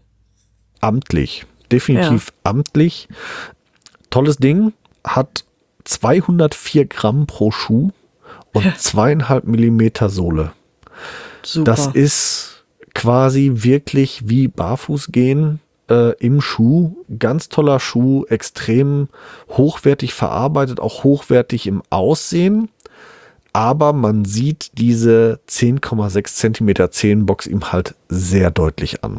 Amtlich. Definitiv ja. amtlich. Tolles Ding. Hat zweihundertvier Gramm pro Schuh und zweieinhalb Millimeter Sohle. Super. Das ist quasi wirklich wie Barfußgehen äh, im Schuh. Ganz toller Schuh, extrem hochwertig verarbeitet, auch hochwertig im Aussehen. Aber man sieht diese zehn Komma sechs Zentimeter Zehenbox ihm halt sehr deutlich an.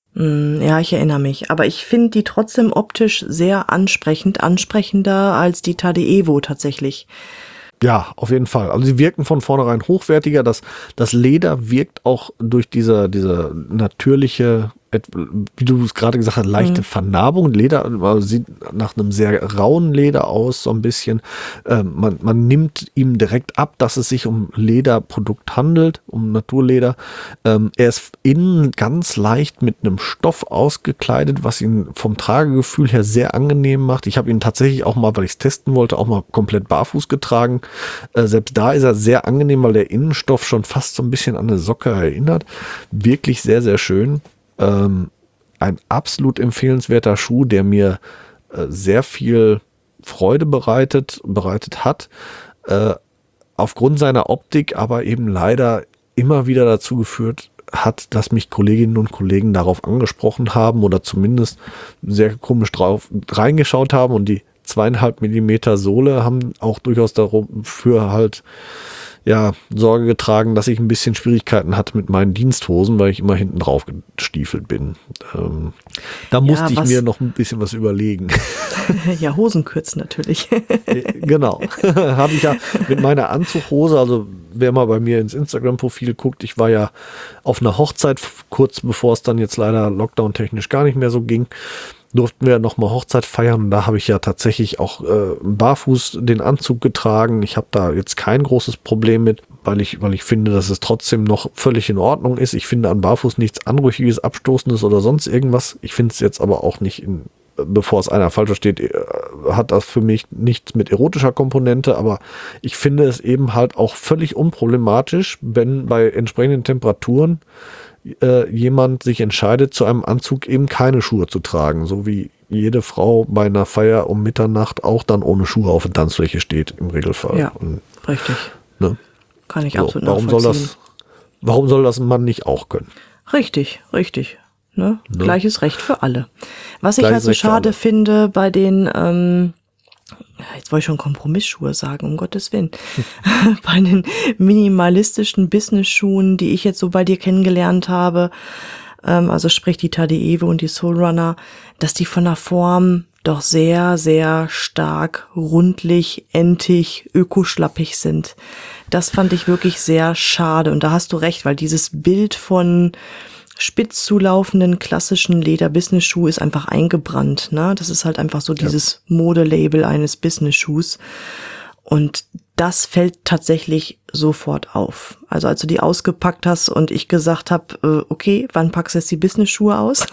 Ja, ich erinnere mich. Aber ich finde die trotzdem optisch sehr ansprechend, ansprechender als die Tade Evo tatsächlich. Ja, auf jeden Fall. Also sie wirken von vornherein hochwertiger. Das, das Leder wirkt auch durch diese, diese natürliche, wie du es gerade gesagt hast, leichte mhm. Vernarbung. Leder also sieht nach einem sehr rauen Leder aus, so ein bisschen. Ähm, man, man nimmt ihm direkt ab, dass es sich um Lederprodukt handelt, um Naturleder. Ähm, er ist innen ganz leicht mit einem Stoff ausgekleidet, was ihn vom Tragegefühl her sehr angenehm macht. Ich habe ihn tatsächlich auch mal, weil ich es testen wollte, auch mal komplett barfuß getragen. Äh, selbst da ist er sehr angenehm, weil der Innenstoff schon fast so ein bisschen an eine Socke erinnert. Wirklich sehr, sehr schön. Ähm, ein absolut empfehlenswerter Schuh, der mir äh, sehr viel Freude bereitet, bereitet hat, äh, aufgrund seiner Optik aber eben leider immer wieder dazu geführt hat, dass mich Kolleginnen und Kollegen darauf angesprochen haben oder zumindest sehr komisch drauf reingeschaut haben, und die zweieinhalb Millimeter Sohle haben auch durchaus dafür halt ja Sorge getragen, dass ich ein bisschen Schwierigkeiten hatte mit meinen Diensthosen, weil ich immer hinten drauf gestiefelt bin. Ähm, da musste ja, ich mir noch ein bisschen was überlegen. Ja, Hosenkürzen natürlich. Genau. Habe ich ja mit meiner Anzughose, also wer mal bei mir ins Instagram-Profil guckt, ich war ja auf einer Hochzeit, kurz bevor es dann jetzt leider Lockdown-technisch gar nicht mehr so ging, durften wir noch mal Hochzeit feiern, und da habe ich ja tatsächlich auch äh, barfuß den Anzug getragen. Ich habe da jetzt kein großes Problem mit, weil ich, weil ich finde, dass es trotzdem noch völlig in Ordnung ist. Ich finde an barfuß nichts Anrüchiges, Abstoßendes oder sonst irgendwas. Ich finde es jetzt aber auch nicht, in, bevor es einer falsch versteht, äh, hat das für mich nichts mit erotischer Komponente, aber ich finde es eben halt auch völlig unproblematisch, wenn bei entsprechenden Temperaturen Äh, jemand sich entscheidet, zu einem Anzug eben keine Schuhe zu tragen, so wie jede Frau bei einer Feier um Mitternacht auch dann ohne Schuhe auf der Tanzfläche steht, im Regelfall. Ja, und, richtig. Ne? Kann ich so, absolut warum nachvollziehen. soll das, warum soll das ein Mann nicht auch können? Richtig, richtig. Ne? Ne? Gleiches Recht für alle. Was ich Gleiches halt so Recht für schade alle. finde bei den, ähm, jetzt wollte ich schon Kompromissschuhe sagen, um Gottes Willen, bei den minimalistischen Business-Schuhen, die ich jetzt so bei dir kennengelernt habe, ähm, also sprich die Tade Evo und die Soul Runner, dass die von der Form doch sehr, sehr stark rundlich, entig, ökoschlappig sind. Das fand ich wirklich sehr schade, und da hast du recht, weil dieses Bild von spitz zulaufenden klassischen Leder-Business-Schuh ist einfach eingebrannt, ne? Das ist halt einfach so dieses ja. Modelabel eines Business-Schuhs. Und das fällt tatsächlich sofort auf. Also als du die ausgepackt hast und ich gesagt habe, äh, okay, wann packst du jetzt die Business-Schuhe aus?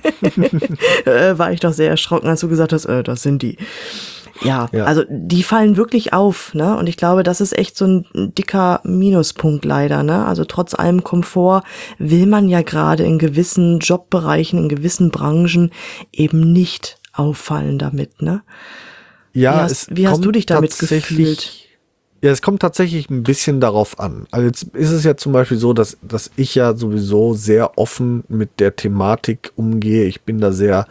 äh, war ich doch sehr erschrocken, als du gesagt hast, äh, das sind die. Ja, ja, also die fallen wirklich auf, ne? Und ich glaube, das ist echt so ein dicker Minuspunkt leider, ne? Also trotz allem Komfort will man ja gerade in gewissen Jobbereichen, in gewissen Branchen eben nicht auffallen damit, ne? Ja, wie hast, es wie hast du dich damit gefühlt? Ja, es kommt tatsächlich ein bisschen darauf an. Also jetzt ist es ja zum Beispiel so, dass, dass ich ja sowieso sehr offen mit der Thematik umgehe. Ich bin da sehr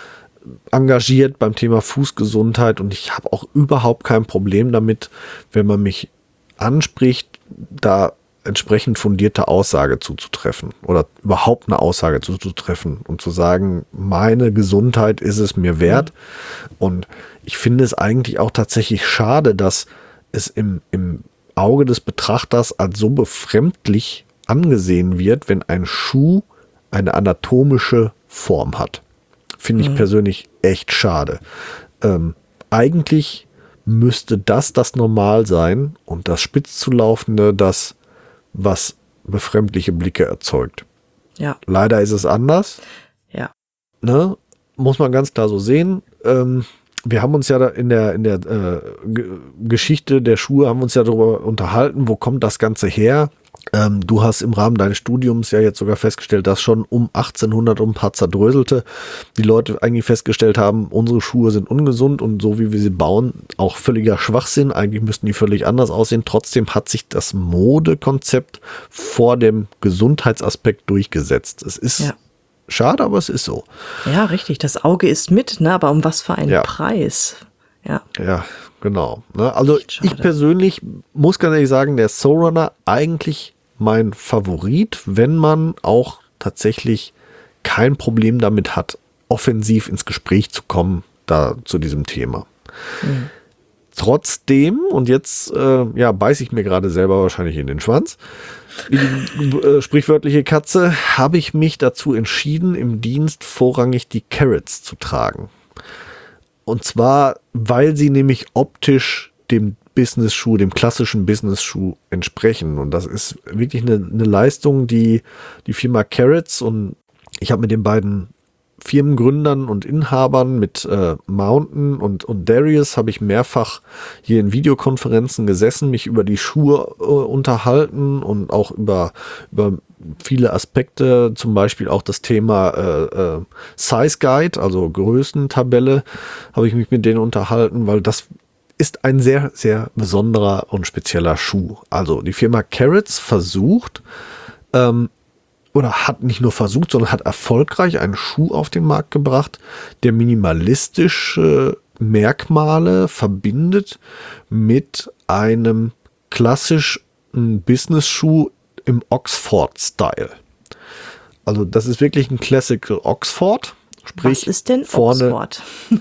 engagiert beim Thema Fußgesundheit, und ich habe auch überhaupt kein Problem damit, wenn man mich anspricht, da entsprechend fundierte Aussage zuzutreffen oder überhaupt eine Aussage zuzutreffen und zu sagen, meine Gesundheit ist es mir wert. Und ich finde es eigentlich auch tatsächlich schade, dass es im, im Auge des Betrachters als so befremdlich angesehen wird, wenn ein Schuh eine anatomische Form hat. Finde ich mhm. persönlich echt schade. Ähm, eigentlich müsste das das Normal sein und das spitz zulaufende das, was befremdliche Blicke erzeugt. Ja. Leider ist es anders. Ja. Ne? Muss man ganz klar so sehen. Ähm, wir haben uns ja da in der, in der äh, G- Geschichte der Schuhe haben uns ja darüber unterhalten, wo kommt das Ganze her? Ähm, du hast im Rahmen deines Studiums ja jetzt sogar festgestellt, dass schon um achtzehnhundert um ein paar zerdröselte die Leute eigentlich festgestellt haben, unsere Schuhe sind ungesund und so wie wir sie bauen, auch völliger Schwachsinn. Eigentlich müssten die völlig anders aussehen. Trotzdem hat sich das Modekonzept vor dem Gesundheitsaspekt durchgesetzt. Es ist ja. schade, aber es ist so. Ja, richtig. Das Auge ist mit, ne? Aber um was für einen ja. Preis? Ja. Ja, genau. Also ich persönlich muss ganz ehrlich sagen, der Soul Runner eigentlich mein Favorit, wenn man auch tatsächlich kein Problem damit hat, offensiv ins Gespräch zu kommen, da zu diesem Thema. Mhm. Trotzdem, und jetzt äh, ja, beiße ich mir gerade selber wahrscheinlich in den Schwanz, wie die äh, sprichwörtliche Katze, habe ich mich dazu entschieden, im Dienst vorrangig die Carrots zu tragen. Und zwar, weil sie nämlich optisch dem Business-Schuh, dem klassischen Business-Schuh entsprechen. Und das ist wirklich eine, eine Leistung, die die Firma Carrots, und ich habe mit den beiden Firmengründern und Inhabern, mit äh, Mountain und, und Darius habe ich mehrfach hier in Videokonferenzen gesessen, mich über die Schuhe äh, unterhalten und auch über, über viele Aspekte, zum Beispiel auch das Thema äh, äh, Size Guide, also Größentabelle, habe ich mich mit denen unterhalten, weil das ist ein sehr, sehr besonderer und spezieller Schuh. Also die Firma Carrots versucht, ähm, oder hat nicht nur versucht, sondern hat erfolgreich einen Schuh auf den Markt gebracht, der minimalistische Merkmale verbindet mit einem klassischen Business-Schuh im Oxford-Style. Also das ist wirklich ein Classical Oxford. Sprich, was ist denn vorne, Oxford?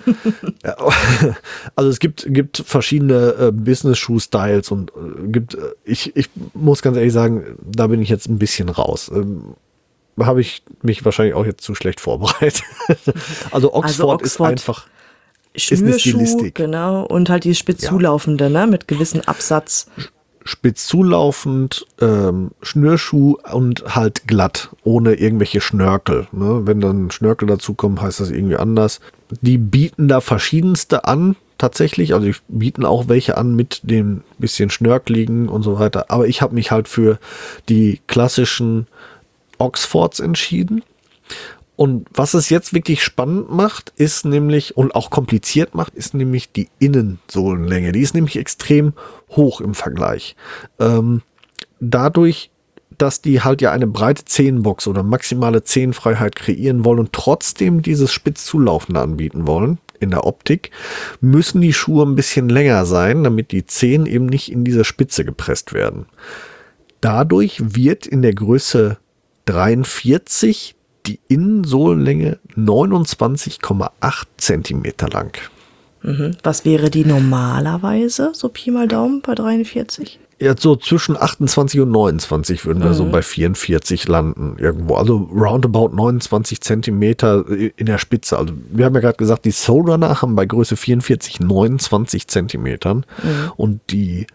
Also es gibt, gibt verschiedene äh, Business-Shoe-Styles und äh, gibt, äh, ich, ich muss ganz ehrlich sagen, da bin ich jetzt ein bisschen raus. Ähm, habe ich mich wahrscheinlich auch jetzt zu schlecht vorbereitet. Also Oxford, also Oxford ist einfach Schnürschuh, genau, und halt die spitz zulaufende, ja. ne, mit gewissem Absatz. Spitz zulaufend, ähm, Schnürschuh und halt glatt, ohne irgendwelche Schnörkel. Ne? Wenn dann Schnörkel dazu kommen, heißt das irgendwie anders. Die bieten da verschiedenste an, tatsächlich. Also die bieten auch welche an mit dem bisschen Schnörkeligen und so weiter. Aber ich habe mich halt für die klassischen Oxfords entschieden. Und was es jetzt wirklich spannend macht, ist nämlich, und auch kompliziert macht, ist nämlich die Innensohlenlänge. Die ist nämlich extrem hoch im Vergleich. Ähm, dadurch, dass die halt ja eine breite Zehenbox oder maximale Zehenfreiheit kreieren wollen und trotzdem dieses spitz zulaufende anbieten wollen in der Optik, müssen die Schuhe ein bisschen länger sein, damit die Zehen eben nicht in diese Spitze gepresst werden. Dadurch wird in der Größe dreiundvierzig die Innensohlenlänge neunundzwanzig Komma acht Zentimeter lang. Mhm. Was wäre die normalerweise, so Pi mal Daumen, bei dreiundvierzig? Ja, so zwischen achtundzwanzig und neunundzwanzig würden mhm. wir so bei vierundvierzig landen irgendwo. Also roundabout neunundzwanzig Zentimeter in der Spitze. Also wir haben ja gerade gesagt, die Soul Runner haben bei Größe vierundvierzig neunundzwanzig Zentimetern mhm. und die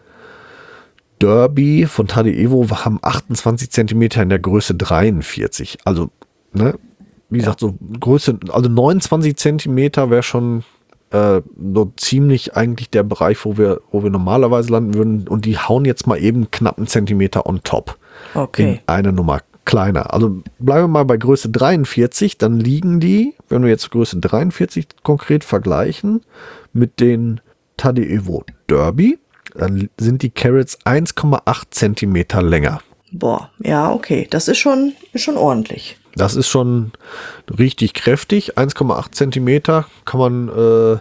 Derby von Tade Evo haben achtundzwanzig Zentimeter in der Größe dreiundvierzig. Also Ne? Wie ja. gesagt, so Größe, also neunundzwanzig Zentimeter wäre schon äh, so ziemlich eigentlich der Bereich, wo wir, wo wir normalerweise landen würden. Und die hauen jetzt mal eben knapp einen Zentimeter on top. Okay. In eine Nummer kleiner. Also bleiben wir mal bei Größe dreiundvierzig, dann liegen die, wenn wir jetzt Größe dreiundvierzig konkret vergleichen, mit den Tade Evo Derby, dann sind die Carrots eins Komma acht Zentimeter länger. Boah, ja, okay. Das ist schon, ist schon ordentlich. Das ist schon richtig kräftig. eins Komma acht Zentimeter kann man, äh,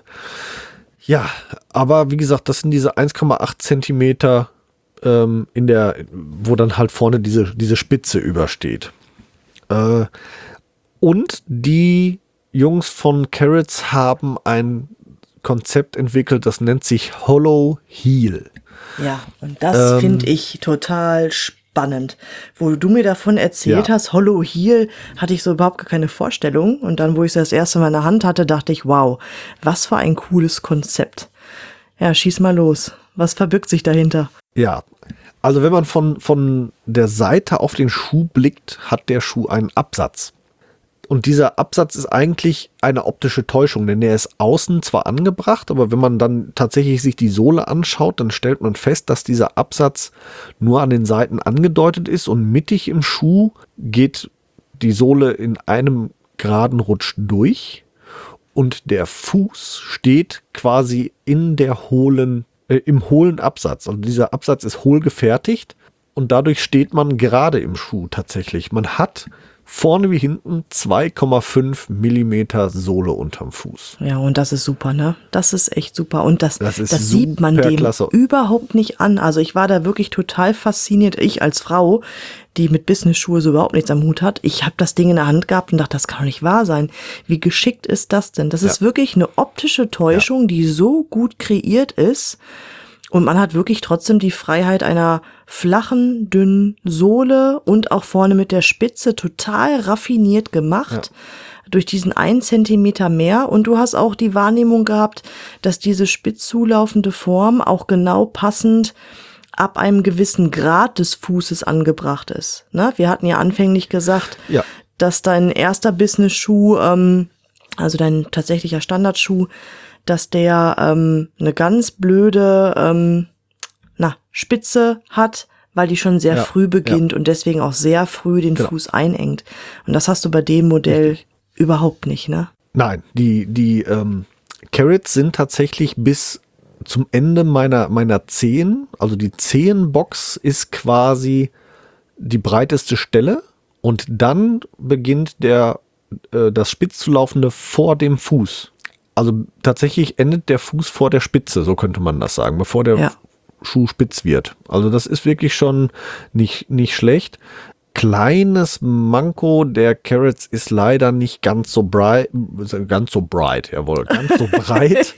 ja, aber wie gesagt, das sind diese eins Komma acht Zentimeter ähm, in der, wo dann halt vorne diese, diese Spitze übersteht. Äh, und die Jungs von Carrots haben ein Konzept entwickelt, das nennt sich Hollow Heel. Ja, und das ähm, finde ich total spannend. Spannend. Wo du mir davon erzählt ja. hast, Hollow Heel, hatte ich so überhaupt gar keine Vorstellung. Und dann, wo ich es das erste Mal in der Hand hatte, dachte ich, wow, was für ein cooles Konzept. Ja, schieß mal los. Was verbirgt sich dahinter? Ja, also wenn man von, von der Seite auf den Schuh blickt, hat der Schuh einen Absatz. Und dieser Absatz ist eigentlich eine optische Täuschung, denn der ist außen zwar angebracht, aber wenn man dann tatsächlich sich die Sohle anschaut, dann stellt man fest, dass dieser Absatz nur an den Seiten angedeutet ist und mittig im Schuh geht die Sohle in einem geraden Rutsch durch und der Fuß steht quasi in der hohlen, äh, im hohlen Absatz. Also dieser Absatz ist hohl gefertigt und dadurch steht man gerade im Schuh tatsächlich. Man hat vorne wie hinten zwei Komma fünf Millimeter Sohle unterm Fuß. Ja, und das ist super, ne? Das ist echt super. Und das, das, ist das sieht man dem klasse. Überhaupt nicht an. Also ich war da wirklich total fasziniert. Ich als Frau, die mit Business-Schuhe so überhaupt nichts am Hut hat, ich habe das Ding in der Hand gehabt und dachte, das kann doch nicht wahr sein. Wie geschickt ist das denn? Das ja. ist wirklich eine optische Täuschung, ja. die so gut kreiert ist. Und man hat wirklich trotzdem die Freiheit einer flachen, dünnen Sohle und auch vorne mit der Spitze total raffiniert gemacht. Ja. Durch diesen einen Zentimeter mehr. Und du hast auch die Wahrnehmung gehabt, dass diese spitz zulaufende Form auch genau passend ab einem gewissen Grad des Fußes angebracht ist. Ne? Wir hatten ja anfänglich gesagt, ja. dass dein erster Business-Schuh, ähm, also dein tatsächlicher Standardschuh, dass der ähm, eine ganz blöde ähm, na, Spitze hat, weil die schon sehr ja, früh beginnt ja. und deswegen auch sehr früh den genau. Fuß einengt. Und das hast du bei dem Modell Richtig. überhaupt nicht, ne? Nein, die, die ähm, Carrots sind tatsächlich bis zum Ende meiner, meiner Zehen, also die Zehenbox ist quasi die breiteste Stelle und dann beginnt der, äh, das spitz zu laufende vor dem Fuß. Also tatsächlich endet der Fuß vor der Spitze, so könnte man das sagen, bevor der ja. Schuh spitz wird. Also das ist wirklich schon nicht, nicht schlecht. Kleines Manko der Carrots ist leider nicht ganz so bright, ganz so bright, jawohl, ganz so breit.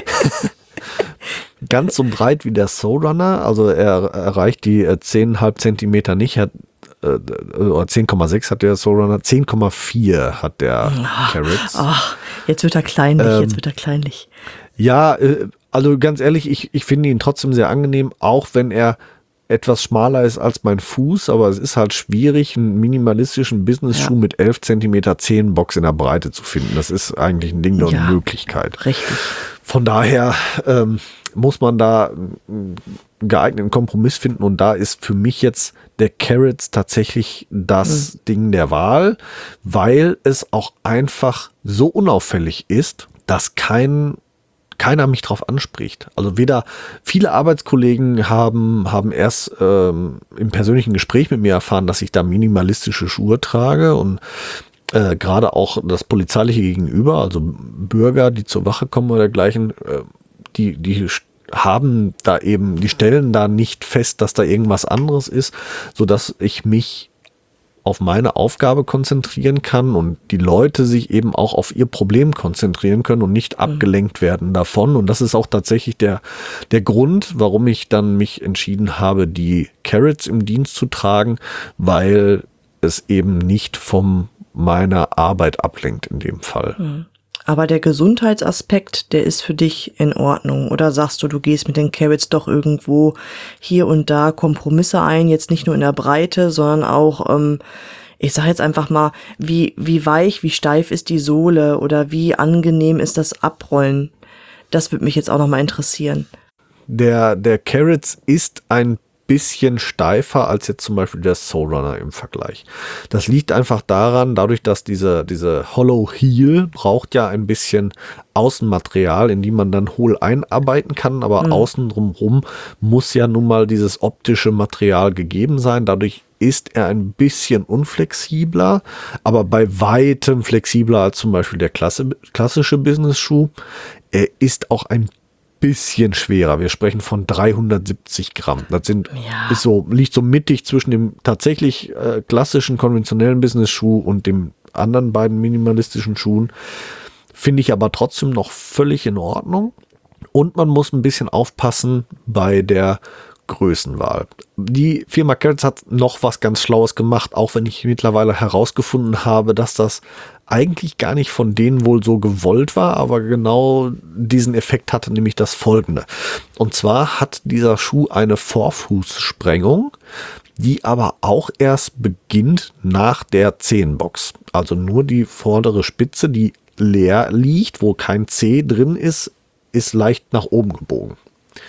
Ganz so breit wie der Soul Runner, also er erreicht die äh, zehn Komma fünf Zentimeter nicht, hat, äh, oder zehn Komma sechs hat der Soul Runner, zehn Komma vier hat der ach, Carrots. Ach, jetzt wird er kleinlich, ähm, jetzt wird er kleinlich. Ja, äh, also ganz ehrlich, ich, ich finde ihn trotzdem sehr angenehm, auch wenn er etwas schmaler ist als mein Fuß, aber es ist halt schwierig, einen minimalistischen Business-Schuh ja. mit elf Zentimeter Zehenbox in der Breite zu finden. Das ist eigentlich ein Ding der ja, Unmöglichkeit. Richtig. Von daher ähm, muss man da einen geeigneten Kompromiss finden und da ist für mich jetzt der Carrots tatsächlich das mhm. Ding der Wahl, weil es auch einfach so unauffällig ist, dass kein keiner mich drauf anspricht. Also weder viele Arbeitskollegen haben, haben erst ähm, im persönlichen Gespräch mit mir erfahren, dass ich da minimalistische Schuhe trage und äh, gerade auch das polizeiliche Gegenüber, also Bürger, die zur Wache kommen oder dergleichen, äh, die, die haben da eben, die stellen da nicht fest, dass da irgendwas anderes ist, sodass ich mich auf meine Aufgabe konzentrieren kann und die Leute sich eben auch auf ihr Problem konzentrieren können und nicht abgelenkt werden davon. Und das ist auch tatsächlich der, der Grund, warum ich dann mich entschieden habe, die Carrots im Dienst zu tragen, weil es eben nicht von meiner Arbeit ablenkt in dem Fall. Aber der Gesundheitsaspekt, der ist für dich in Ordnung. Oder sagst du, du gehst mit den Carrots doch irgendwo hier und da Kompromisse ein, jetzt nicht nur in der Breite, sondern auch, ähm, ich sage jetzt einfach mal, wie, wie weich, wie steif ist die Sohle oder wie angenehm ist das Abrollen? Das würde mich jetzt auch nochmal interessieren. Der, der Carrots ist ein bisschen steifer als jetzt zum Beispiel der Soul Runner im Vergleich. Das liegt einfach daran, dadurch, dass diese, diese Hollow Heel braucht ja ein bisschen Außenmaterial, in die man dann hohl einarbeiten kann, aber mhm. außen drumherum muss ja nun mal dieses optische Material gegeben sein. Dadurch ist er ein bisschen unflexibler, aber bei weitem flexibler als zum Beispiel der Klasse, klassische Business-Schuh. Er ist auch ein bisschen schwerer. Wir sprechen von dreihundertsiebzig Gramm. Das sind, ja. ist so, liegt so mittig zwischen dem tatsächlich äh, klassischen, konventionellen Business-Schuh und dem anderen beiden minimalistischen Schuhen. Finde ich aber trotzdem noch völlig in Ordnung. Und man muss ein bisschen aufpassen bei der Größenwahl. Die Firma Carrots hat noch was ganz Schlaues gemacht, auch wenn ich mittlerweile herausgefunden habe, dass das eigentlich gar nicht von denen wohl so gewollt war, aber genau diesen Effekt hatte nämlich das Folgende. Und zwar hat dieser Schuh eine Vorfußsprengung, die aber auch erst beginnt nach der Zehenbox. Also nur die vordere Spitze, die leer liegt, wo kein Zeh drin ist, ist leicht nach oben gebogen.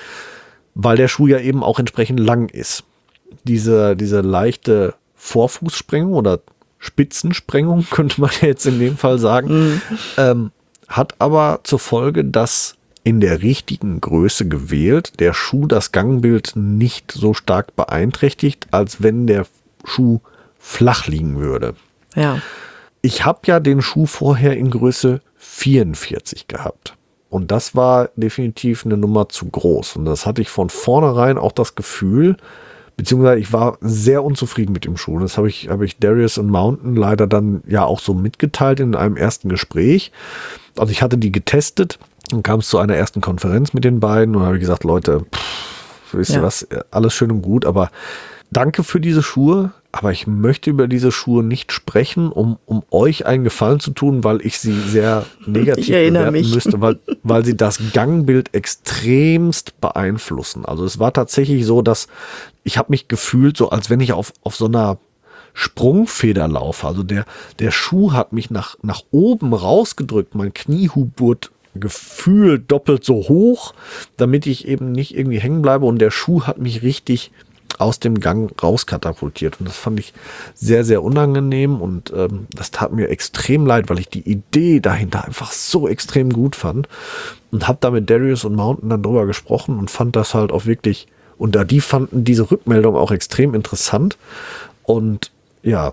Weil der Schuh ja eben auch entsprechend lang ist. Diese, diese leichte Vorfußsprengung oder Spitzensprengung, könnte man jetzt in dem Fall sagen, mhm. ähm, hat aber zur Folge, dass in der richtigen Größe gewählt der Schuh das Gangbild nicht so stark beeinträchtigt, als wenn der Schuh flach liegen würde. Ja. Ich habe ja den Schuh vorher in Größe vierundvierzig gehabt. Und das war definitiv eine Nummer zu groß. Und das hatte ich von vornherein auch das Gefühl, beziehungsweise ich war sehr unzufrieden mit dem Schuh. Das habe ich, habe ich Darius und Mountain leider dann ja auch so mitgeteilt in einem ersten Gespräch. Also ich hatte die getestet und kam es zu einer ersten Konferenz mit den beiden und habe gesagt, Leute, pff, wisst ihr ja. was, alles schön und gut, aber danke für diese Schuhe, aber ich möchte über diese Schuhe nicht sprechen, um, um euch einen Gefallen zu tun, weil ich sie sehr negativ bewerten mich. müsste, weil, weil sie das Gangbild extremst beeinflussen. Also es war tatsächlich so, dass ich habe mich gefühlt, so als wenn ich auf, auf so einer Sprungfederlauf. Also der, der Schuh hat mich nach, nach oben rausgedrückt. Mein Kniehub wurde gefühlt doppelt so hoch, damit ich eben nicht irgendwie hängen bleibe. Und der Schuh hat mich richtig aus dem Gang rauskatapultiert. Und das fand ich sehr, sehr unangenehm. Und ähm, das tat mir extrem leid, weil ich die Idee dahinter einfach so extrem gut fand. Und habe da mit Darius und Mountain dann drüber gesprochen und fand das halt auch wirklich, und da die fanden diese Rückmeldung auch extrem interessant. Und ja,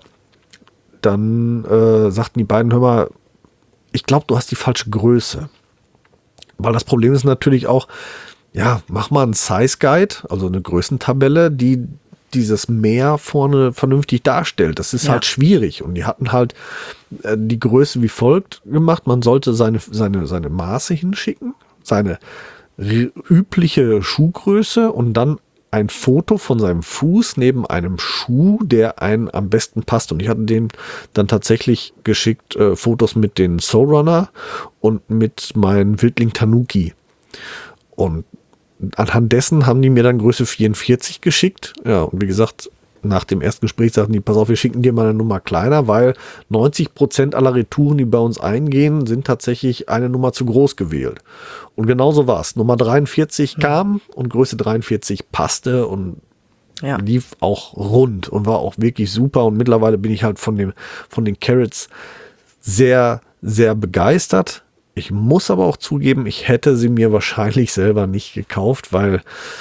dann äh, sagten die beiden, hör mal, ich glaube, du hast die falsche Größe. Weil das Problem ist natürlich auch, ja, mach mal einen Size Guide, also eine Größentabelle, die dieses Meer vorne vernünftig darstellt. Das ist ja halt schwierig. Und die hatten halt äh, die Größe wie folgt gemacht. Man sollte seine, seine, seine Maße hinschicken, seine übliche Schuhgröße und dann ein Foto von seinem Fuß neben einem Schuh, der einen am besten passt. Und ich hatte denen dann tatsächlich geschickt äh, Fotos mit den Soul Runner und mit meinen Wildling Tanuki. Und anhand dessen haben die mir dann Größe vierundvierzig geschickt. Ja, und wie gesagt, nach dem ersten Gespräch sagten die, pass auf, wir schicken dir mal eine Nummer kleiner, weil neunzig Prozent aller Retouren, die bei uns eingehen, sind tatsächlich eine Nummer zu groß gewählt. Und genauso war es. Nummer dreiundvierzig kam und Größe dreiundvierzig passte und ja, lief auch rund und war auch wirklich super. Und mittlerweile bin ich halt von dem, von den Carrots sehr, sehr begeistert. Ich muss aber auch zugeben, ich hätte sie mir wahrscheinlich selber nicht gekauft, weil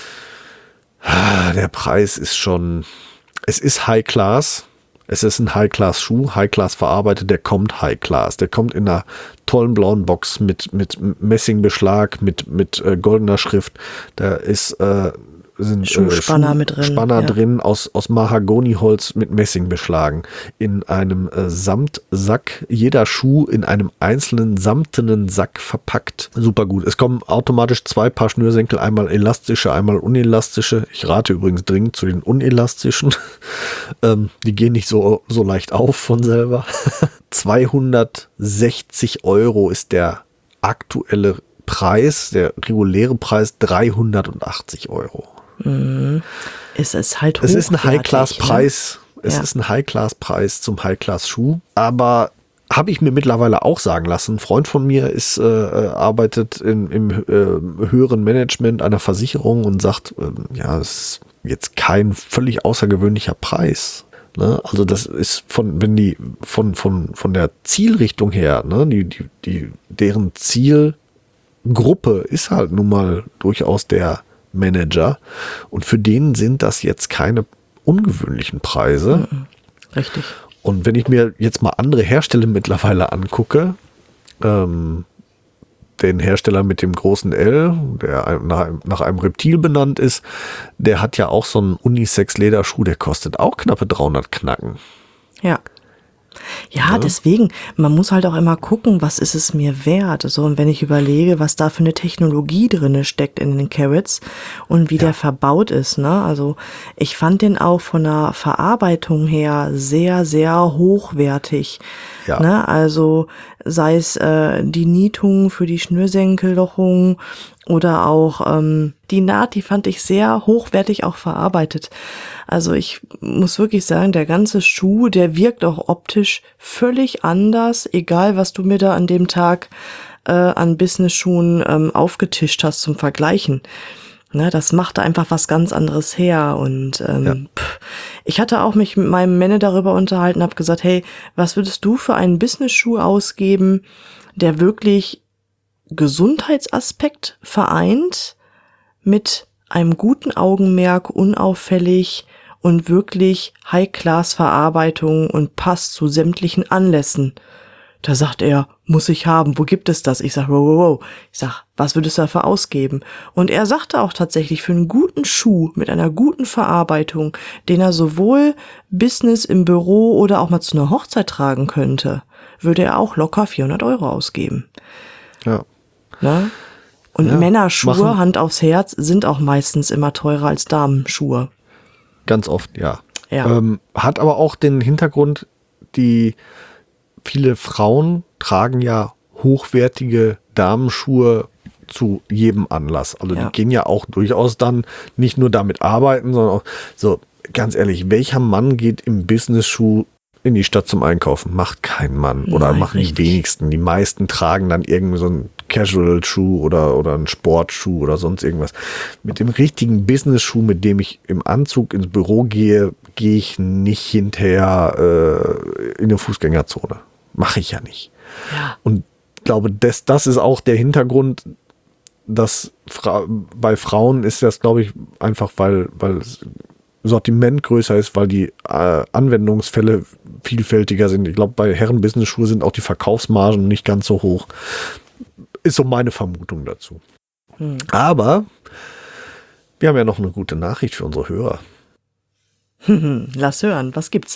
ah, der Preis ist schon, es ist High Class. Es ist ein High Class Schuh, High Class verarbeitet, der kommt High Class. Der kommt in einer tollen blauen Box mit, mit Messingbeschlag, mit, mit äh, goldener Schrift. Da ist, äh, sind Schuhspanner äh, Schuh, mit drin, Spanner ja. drin aus, aus Mahagoniholz mit Messing beschlagen. In einem äh, Samtsack. Jeder Schuh in einem einzelnen samtenen Sack verpackt. Super gut. Es kommen automatisch zwei Paar Schnürsenkel, einmal elastische, einmal unelastische. Ich rate übrigens dringend zu den unelastischen. ähm, die gehen nicht so, so leicht auf von selber. zweihundertsechzig Euro ist der aktuelle Preis, der reguläre Preis dreihundertachtzig Euro. Es ist halt Es ist ein High-Class-Preis. Ne? Es ja. ist ein High-Class-Preis zum High-Class-Schuh. Aber habe ich mir mittlerweile auch sagen lassen. Ein Freund von mir ist, äh, arbeitet in, im äh, höheren Management einer Versicherung und sagt, äh, ja, es ist jetzt kein völlig außergewöhnlicher Preis. Ne? Also das ist von, wenn die von, von, von der Zielrichtung her, ne, die, die, die, deren Zielgruppe ist halt nun mal durchaus der Manager. Und für den sind das jetzt keine ungewöhnlichen Preise. Richtig. Und wenn ich mir jetzt mal andere Hersteller mittlerweile angucke, ähm, den Hersteller mit dem großen L, der nach, nach einem Reptil benannt ist, der hat ja auch so einen Unisex-Lederschuh, der kostet auch knappe dreihundert Knacken. Ja. Ja, deswegen, man muss halt auch immer gucken, was ist es mir wert. So, und wenn ich überlege, was da für eine Technologie drinne steckt in den Carrots und wie ja. der verbaut ist, ne? Also ich fand den auch von der Verarbeitung her sehr, sehr hochwertig. Ja. Ne? Also sei es äh, die Nietung für die Schnürsenkellochung oder auch ähm, die Naht, die fand ich sehr hochwertig auch verarbeitet. Also ich muss wirklich sagen, der ganze Schuh, der wirkt auch optisch völlig anders, egal was du mir da an dem Tag äh, an Business-Schuhen ähm, aufgetischt hast zum Vergleichen. Ne, das machte einfach was ganz anderes her. Und ähm, ja. pff, ich hatte auch mich mit meinem Manager darüber unterhalten, habe gesagt, hey, was würdest du für einen Business-Schuh ausgeben, der wirklich Gesundheitsaspekt vereint mit einem guten Augenmerk, unauffällig und wirklich High-Class-Verarbeitung und passt zu sämtlichen Anlässen. Da sagt er, muss ich haben, wo gibt es das? Ich sag, wow, wow, wow. Ich sag, was würdest du dafür ausgeben? Und er sagte auch tatsächlich, für einen guten Schuh mit einer guten Verarbeitung, den er sowohl Business im Büro oder auch mal zu einer Hochzeit tragen könnte, würde er auch locker vierhundert Euro ausgeben. Ja. Na? Und ja, Männerschuhe, machen. Hand aufs Herz, sind auch meistens immer teurer als Damenschuhe. Ganz oft, ja. ja. Ähm, hat aber auch den Hintergrund, die viele Frauen tragen ja hochwertige Damenschuhe zu jedem Anlass. Also ja. die gehen ja auch durchaus dann nicht nur damit arbeiten, sondern auch so. ganz ehrlich, welcher Mann geht im Business-Schuh in die Stadt zum Einkaufen? Macht kein Mann. Oder Nein, machen richtig. die wenigsten. Die meisten tragen dann irgendwie so einen Casual-Schuh oder, oder einen Sportschuh oder sonst irgendwas. Mit dem richtigen Business-Schuh, mit dem ich im Anzug ins Büro gehe, gehe ich nicht hinterher äh, in eine Fußgängerzone. Mache ich ja nicht. Ja. Und ich glaube, das, das ist auch der Hintergrund, dass Fra- bei Frauen ist das, glaube ich, einfach, weil, weil das Sortiment größer ist, weil die äh, Anwendungsfälle vielfältiger sind. Ich glaube, bei Herren-Business-Schuhe sind auch die Verkaufsmargen nicht ganz so hoch. Ist so meine Vermutung dazu. Hm. Aber wir haben ja noch eine gute Nachricht für unsere Hörer. Lass hören, was gibt's?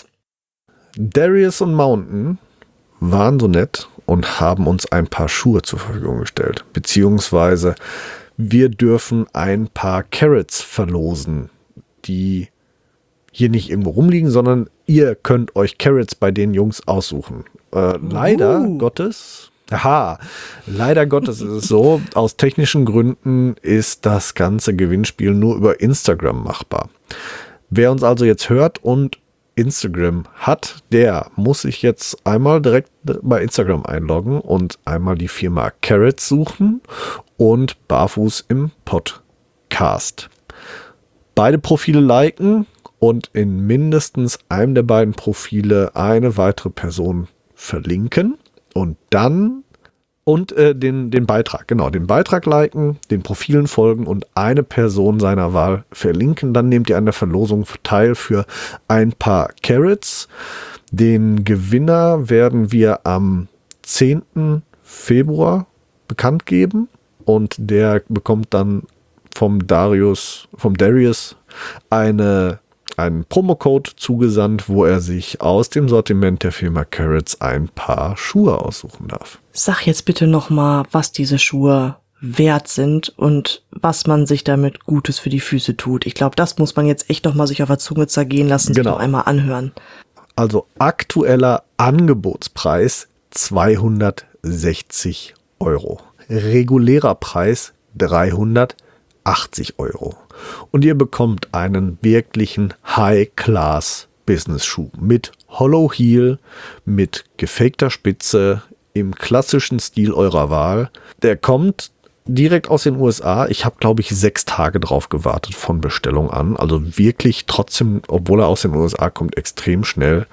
Darius und Mountain waren so nett und haben uns ein paar Schuhe zur Verfügung gestellt. Beziehungsweise wir dürfen ein paar Carrots verlosen, die hier nicht irgendwo rumliegen, sondern ihr könnt euch Carrots bei den Jungs aussuchen. Äh, leider Uh. Gottes, aha, leider Gottes ist es so, aus technischen Gründen ist das ganze Gewinnspiel nur über Instagram machbar. Wer uns also jetzt hört und Instagram hat, der muss sich jetzt einmal direkt bei Instagram einloggen und einmal die Firma Carrots suchen und Barfuß im Podcast. Beide Profile liken und in mindestens einem der beiden Profile eine weitere Person verlinken und dann und äh, den, den Beitrag, genau, den Beitrag liken, den Profilen folgen und eine Person seiner Wahl verlinken. Dann nehmt ihr an der Verlosung teil für ein paar Carrots. Den Gewinner werden wir am zehnten Februar bekannt geben und der bekommt dann vom Darius, vom Darius eine einen Promocode zugesandt, wo er sich aus dem Sortiment der Firma Carrots ein paar Schuhe aussuchen darf. Sag jetzt bitte nochmal, was diese Schuhe wert sind und was man sich damit Gutes für die Füße tut. Ich glaube, das muss man jetzt echt nochmal sich auf der Zunge zergehen lassen, sich Genau. noch einmal anhören. Also aktueller Angebotspreis zweihundertsechzig Euro. Regulärer Preis dreihundertachtzig Euro. Und ihr bekommt einen wirklichen High-Class-Business-Schuh mit Hollow Heel, mit gefakter Spitze, im klassischen Stil eurer Wahl. Der kommt direkt aus den U S A. Ich habe, glaube ich, sechs Tage drauf gewartet von Bestellung an. Also wirklich trotzdem, obwohl er aus den U S A kommt, extrem schnell.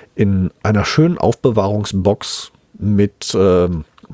In einer schönen Aufbewahrungsbox mit äh,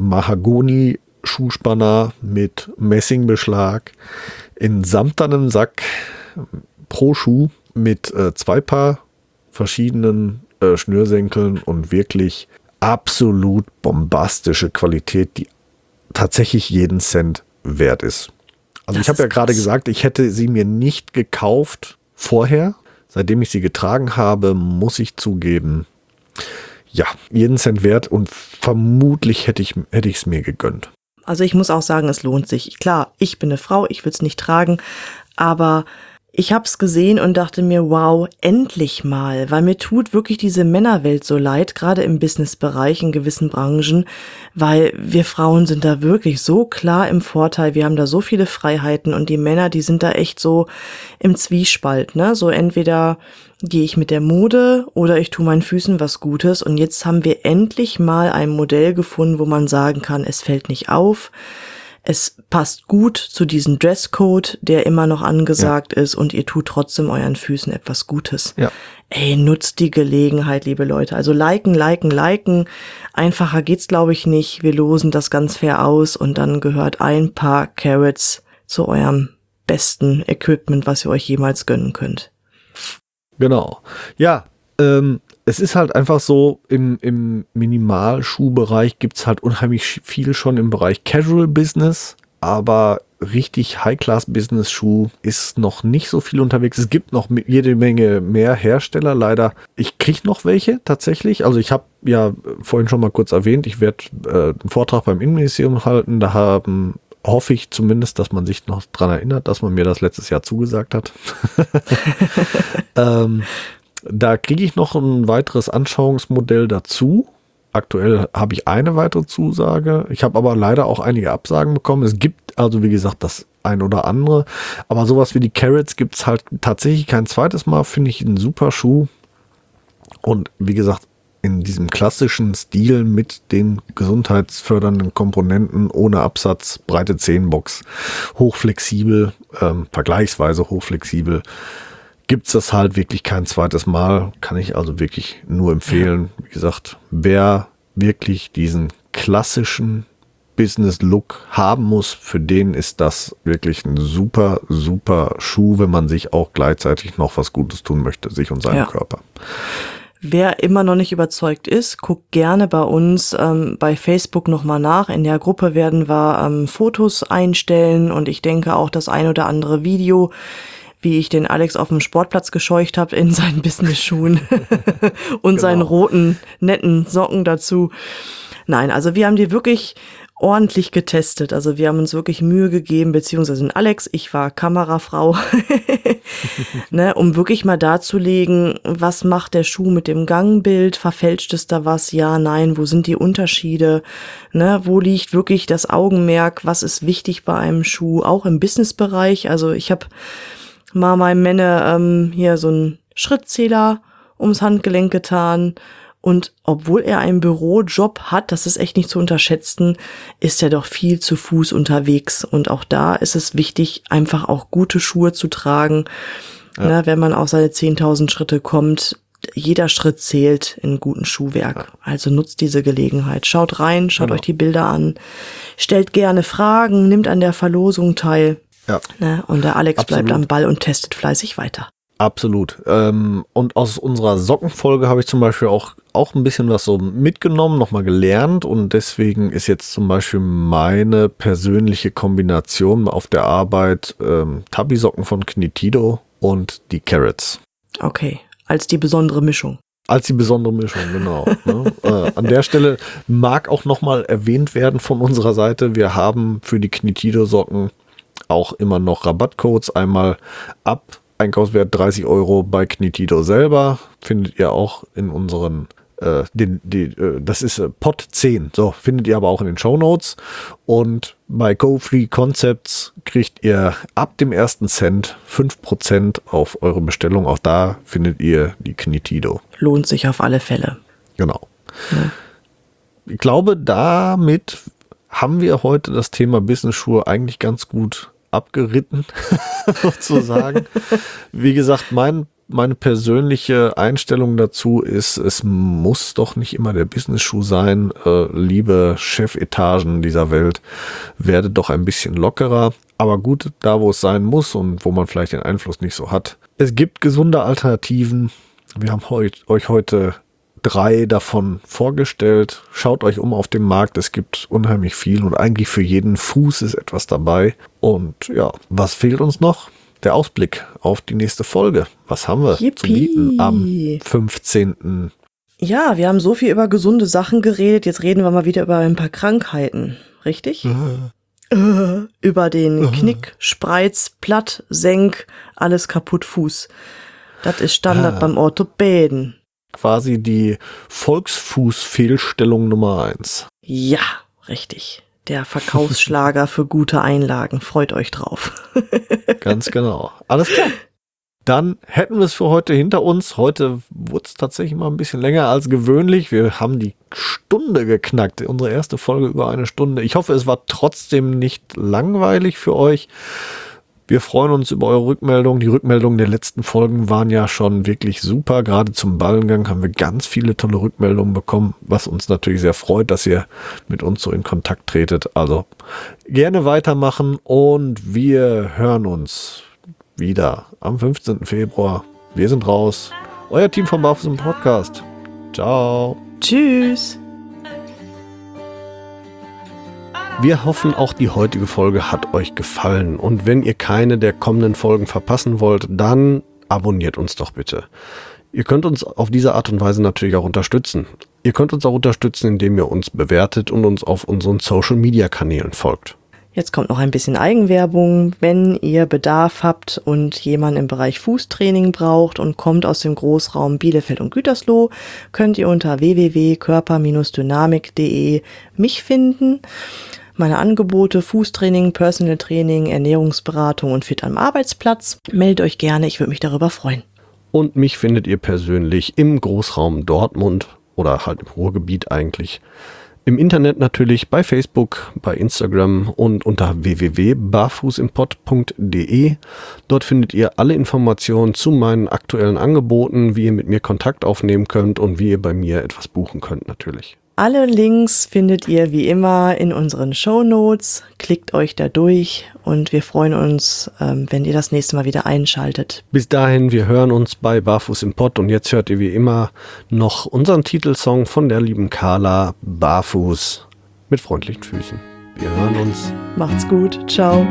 Mahagoni-Schuhspanner, mit Messingbeschlag, in samternem Sack pro Schuh mit äh, zwei Paar verschiedenen äh, Schnürsenkeln und wirklich absolut bombastische Qualität, die tatsächlich jeden Cent wert ist. Also Das ich habe ja ist gerade krass. gesagt, ich hätte sie mir nicht gekauft vorher. Seitdem ich sie getragen habe, muss ich zugeben, ja, jeden Cent wert und vermutlich hätte ich hätte ich es mir gegönnt. Also ich muss auch sagen, es lohnt sich. Klar, ich bin eine Frau, ich würde es nicht tragen, aber ich habe es gesehen und dachte mir, wow, endlich mal, weil mir tut wirklich diese Männerwelt so leid, gerade im Businessbereich in gewissen Branchen, weil wir Frauen sind da wirklich so klar im Vorteil, wir haben da so viele Freiheiten und die Männer, die sind da echt so im Zwiespalt, ne? So entweder gehe ich mit der Mode oder ich tue meinen Füßen was Gutes und jetzt haben wir endlich mal ein Modell gefunden, wo man sagen kann, es fällt nicht auf. Es passt gut zu diesem Dresscode, der immer noch angesagt ja. ist und ihr tut trotzdem euren Füßen etwas Gutes. Ja. Ey, nutzt die Gelegenheit, liebe Leute. Also liken, liken, liken. Einfacher geht's, glaube ich, nicht. Wir losen das ganz fair aus und dann gehört ein paar Carrots zu eurem besten Equipment, was ihr euch jemals gönnen könnt. Genau. Ja, ähm, es ist halt einfach so, im, im Minimalschuhbereich gibt es halt unheimlich viel schon im Bereich Casual Business, aber richtig High-Class-Business-Schuh ist noch nicht so viel unterwegs. Es gibt noch jede Menge mehr Hersteller, leider. Ich kriege noch welche tatsächlich. Also ich habe ja vorhin schon mal kurz erwähnt, ich werde äh, einen Vortrag beim Innenministerium halten. Da haben, hoffe ich zumindest, dass man sich noch dran erinnert, dass man mir das letztes Jahr zugesagt hat. ähm, Da kriege ich noch ein weiteres Anschauungsmodell dazu Aktuell habe ich eine weitere Zusage. Ich habe aber leider auch einige Absagen bekommen. Es gibt also, wie gesagt, das ein oder andere. Aber sowas wie die Carrots gibt es halt tatsächlich kein zweites Mal. Finde ich einen super Schuh. Und wie gesagt, in diesem klassischen Stil mit den gesundheitsfördernden Komponenten, ohne Absatz, breite Zehenbox, hochflexibel, ähm, vergleichsweise hochflexibel, gibt es das halt wirklich kein zweites Mal. Kann ich also wirklich nur empfehlen. Wie gesagt, wer wirklich diesen klassischen Business-Look haben muss, für den ist das wirklich ein super, super Schuh, wenn man sich auch gleichzeitig noch was Gutes tun möchte, sich und seinem ja. Körper. Wer immer noch nicht überzeugt ist, guckt gerne bei uns ähm, bei Facebook nochmal nach. In der Gruppe werden wir ähm, Fotos einstellen und ich denke auch das ein oder andere Video, wie ich den Alex auf dem Sportplatz gescheucht habe in seinen Business-Schuhen und genau. seinen roten, netten Socken dazu. Nein, also wir haben die wirklich ordentlich getestet. Also wir haben uns wirklich Mühe gegeben, beziehungsweise den Alex, ich war Kamerafrau, ne, um wirklich mal darzulegen, was macht der Schuh mit dem Gangbild, verfälscht es da was, ja, nein, wo sind die Unterschiede, ne, wo liegt wirklich das Augenmerk, was ist wichtig bei einem Schuh, auch im Businessbereich. Also ich habe mal meinem Männer ähm, hier so einen Schrittzähler ums Handgelenk getan. Und obwohl er einen Bürojob hat, das ist echt nicht zu unterschätzen, ist er doch viel zu Fuß unterwegs. Und auch da ist es wichtig, einfach auch gute Schuhe zu tragen. Ja. Ne, wenn man auf seine zehntausend Schritte kommt, jeder Schritt zählt in guten Schuhwerk. Ja. Also nutzt diese Gelegenheit. Schaut rein, schaut genau. euch die Bilder an. Stellt gerne Fragen, nimmt an der Verlosung teil. Ja. Ne, und der Alex Absolut. bleibt am Ball und testet fleißig weiter. Absolut. Ähm, und aus unserer Sockenfolge habe ich zum Beispiel auch, auch ein bisschen was so mitgenommen, nochmal gelernt. Und deswegen ist jetzt zum Beispiel meine persönliche Kombination auf der Arbeit ähm, Tabi-Socken von Knitido und die Carrots. Okay, als die besondere Mischung. Als die besondere Mischung, genau. ne? äh, an der Stelle mag auch nochmal erwähnt werden von unserer Seite, wir haben für die Knitido-Socken auch immer noch Rabattcodes. Einmal ab Einkaufswert dreißig Euro bei Knitido selber. Findet ihr auch in unseren, äh, den, die, äh, das ist äh, Pod zehn. So, findet ihr aber auch in den Shownotes. Und bei Go Free Concepts kriegt ihr ab dem ersten Cent fünf Prozent auf eure Bestellung. Auch da findet ihr die Knitido. Lohnt sich auf alle Fälle. Genau. Ja. Ich glaube, damit haben wir heute das Thema Business-Schuhe eigentlich ganz gut abgeritten, sozusagen. Wie gesagt, mein, meine persönliche Einstellung dazu ist, es muss doch nicht immer der Business-Schuh sein. Äh, liebe Chefetagen dieser Welt, werdet doch ein bisschen lockerer. Aber gut, da wo es sein muss und wo man vielleicht den Einfluss nicht so hat. Es gibt gesunde Alternativen. Wir haben heut, euch heute drei davon vorgestellt. Schaut euch um auf dem Markt. Es gibt unheimlich viel und eigentlich für jeden Fuß ist etwas dabei. Und ja, was fehlt uns noch? Der Ausblick auf die nächste Folge. Was haben wir Yippie. zu bieten am fünfzehnten Ja, wir haben so viel über gesunde Sachen geredet. Jetzt reden wir mal wieder über ein paar Krankheiten. Richtig? Äh. Äh. Über den äh. Knick, Spreiz, Platt, Senk, alles kaputt Fuß. Das ist Standard äh. beim Orthopäden. Quasi die Volksfußfehlstellung Nummer eins. Ja, richtig. Der Verkaufsschlager für gute Einlagen. Freut euch drauf. Ganz genau. Alles klar. Dann hätten wir es für heute hinter uns. Heute wurde es tatsächlich mal ein bisschen länger als gewöhnlich. Wir haben die Stunde geknackt. Unsere erste Folge über eine Stunde. Ich hoffe, es war trotzdem nicht langweilig für euch. Wir freuen uns über eure Rückmeldungen. Die Rückmeldungen der letzten Folgen waren ja schon wirklich super. Gerade zum Ballengang haben wir ganz viele tolle Rückmeldungen bekommen, was uns natürlich sehr freut, dass ihr mit uns so in Kontakt tretet. Also gerne weitermachen und wir hören uns wieder am fünfzehnten Februar. Wir sind raus. Euer Team vom Barfuß im Podcast. Ciao. Tschüss. Wir hoffen, auch die heutige Folge hat euch gefallen. Und wenn ihr keine der kommenden Folgen verpassen wollt, dann abonniert uns doch bitte. Ihr könnt uns auf diese Art und Weise natürlich auch unterstützen. Ihr könnt uns auch unterstützen, indem ihr uns bewertet und uns auf unseren Social-Media-Kanälen folgt. Jetzt kommt noch ein bisschen Eigenwerbung. Wenn ihr Bedarf habt und jemanden im Bereich Fußtraining braucht und kommt aus dem Großraum Bielefeld und Gütersloh, könnt ihr unter w w w punkt körper Bindestrich dynamik punkt de mich finden. Meine Angebote: Fußtraining, Personal Training, Ernährungsberatung und Fit am Arbeitsplatz. Meldet euch gerne, ich würde mich darüber freuen. Und mich findet ihr persönlich im Großraum Dortmund oder halt im Ruhrgebiet eigentlich. Im Internet natürlich, bei Facebook, bei Instagram und unter w w w punkt barfußimpott punkt de. Dort findet ihr alle Informationen zu meinen aktuellen Angeboten, wie ihr mit mir Kontakt aufnehmen könnt und wie ihr bei mir etwas buchen könnt natürlich. Alle Links findet ihr wie immer in unseren Shownotes. Klickt euch da durch und wir freuen uns, ähm, wenn ihr das nächste Mal wieder einschaltet. Bis dahin, wir hören uns bei Barfuß im Pott und jetzt hört ihr wie immer noch unseren Titelsong von der lieben Carla, Barfuß mit freundlichen Füßen. Wir hören uns. Macht's gut. Ciao.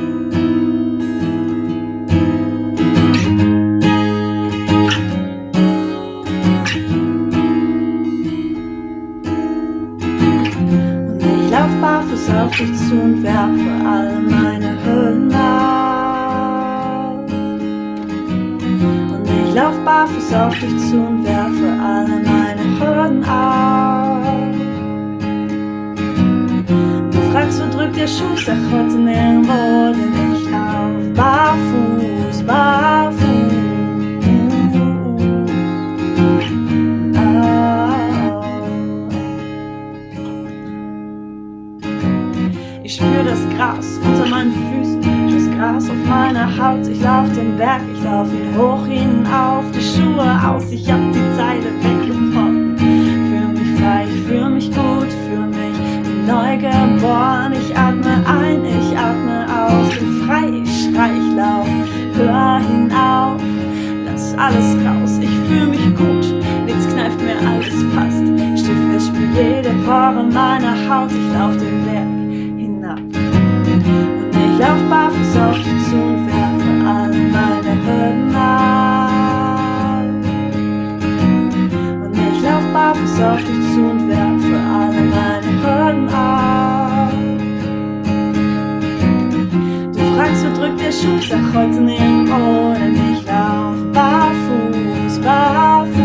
Barfuß auf dich zu und werfe all meine Hürden ab. Und ich lauf barfuß auf dich zu und werfe alle meine Hürden ab. Du fragst, wo drückt der Schuh, sag heute nirgendwo, denn ich lauf barfuß, barfuß. Ich spür das Gras unter meinen Füßen, das Gras auf meiner Haut. Ich lauf den Berg, ich lauf ihn hoch hinauf, die Schuhe aus, ich hab die Zeile weggebrochen. Fühl mich frei, ich fühl mich gut, fühl mich wie neu geboren. Ich atme ein, ich atme aus, bin frei, ich schrei, ich lauf, hör hinauf, lass alles raus. Ich fühl mich gut, nichts kneift mir, alles passt. Ich steh fest, spür jede Pore meiner Haut, ich lauf den Berg. Ich lauf barfuß auf dich zu und werfe alle meine Hürden ab. Und ich lauf barfuß auf dich zu und werfe alle meine Hürden ab. Du fragst, wo drückt der Schuh, sag heute nirgendwo, denn ich lauf barfuß, barfuß.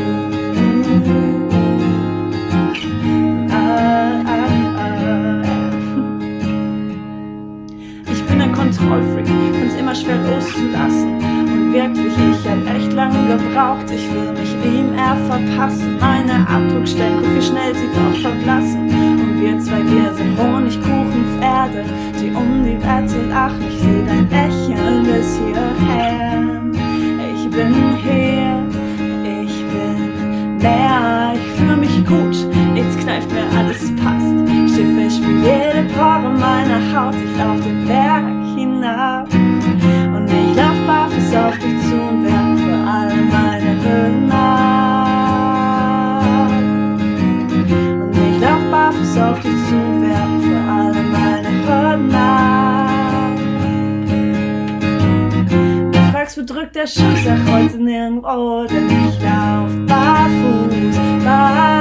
Kontrollfreak, find's immer schwer loszulassen. Und wirklich, ich hab echt lange gebraucht. Ich will mich ihm eher verpassen. Meine Abdruckstellen, guck wie schnell sie doch verblassen. Und wir zwei, wir sind Honigkuchenpferde, die um die Wette lachen. Ich seh dein Lächeln bis hierher. Ich bin hier, ich bin mehr. Ich fühl mich gut, jetzt kneift mir alles passt. Steh fest, spür jede Pore meiner Haut. Ich lauf den Berg hinab. Und ich lauf barfuß auf dich zu und werfe alle meine Hürden ab. Und ich lauf barfuß auf dich zu und werfe alle meine Hürden ab. Du fragst, wo drückt der Schuh, sag heute nirgendwo, denn ich lauf barfuß, barfuß.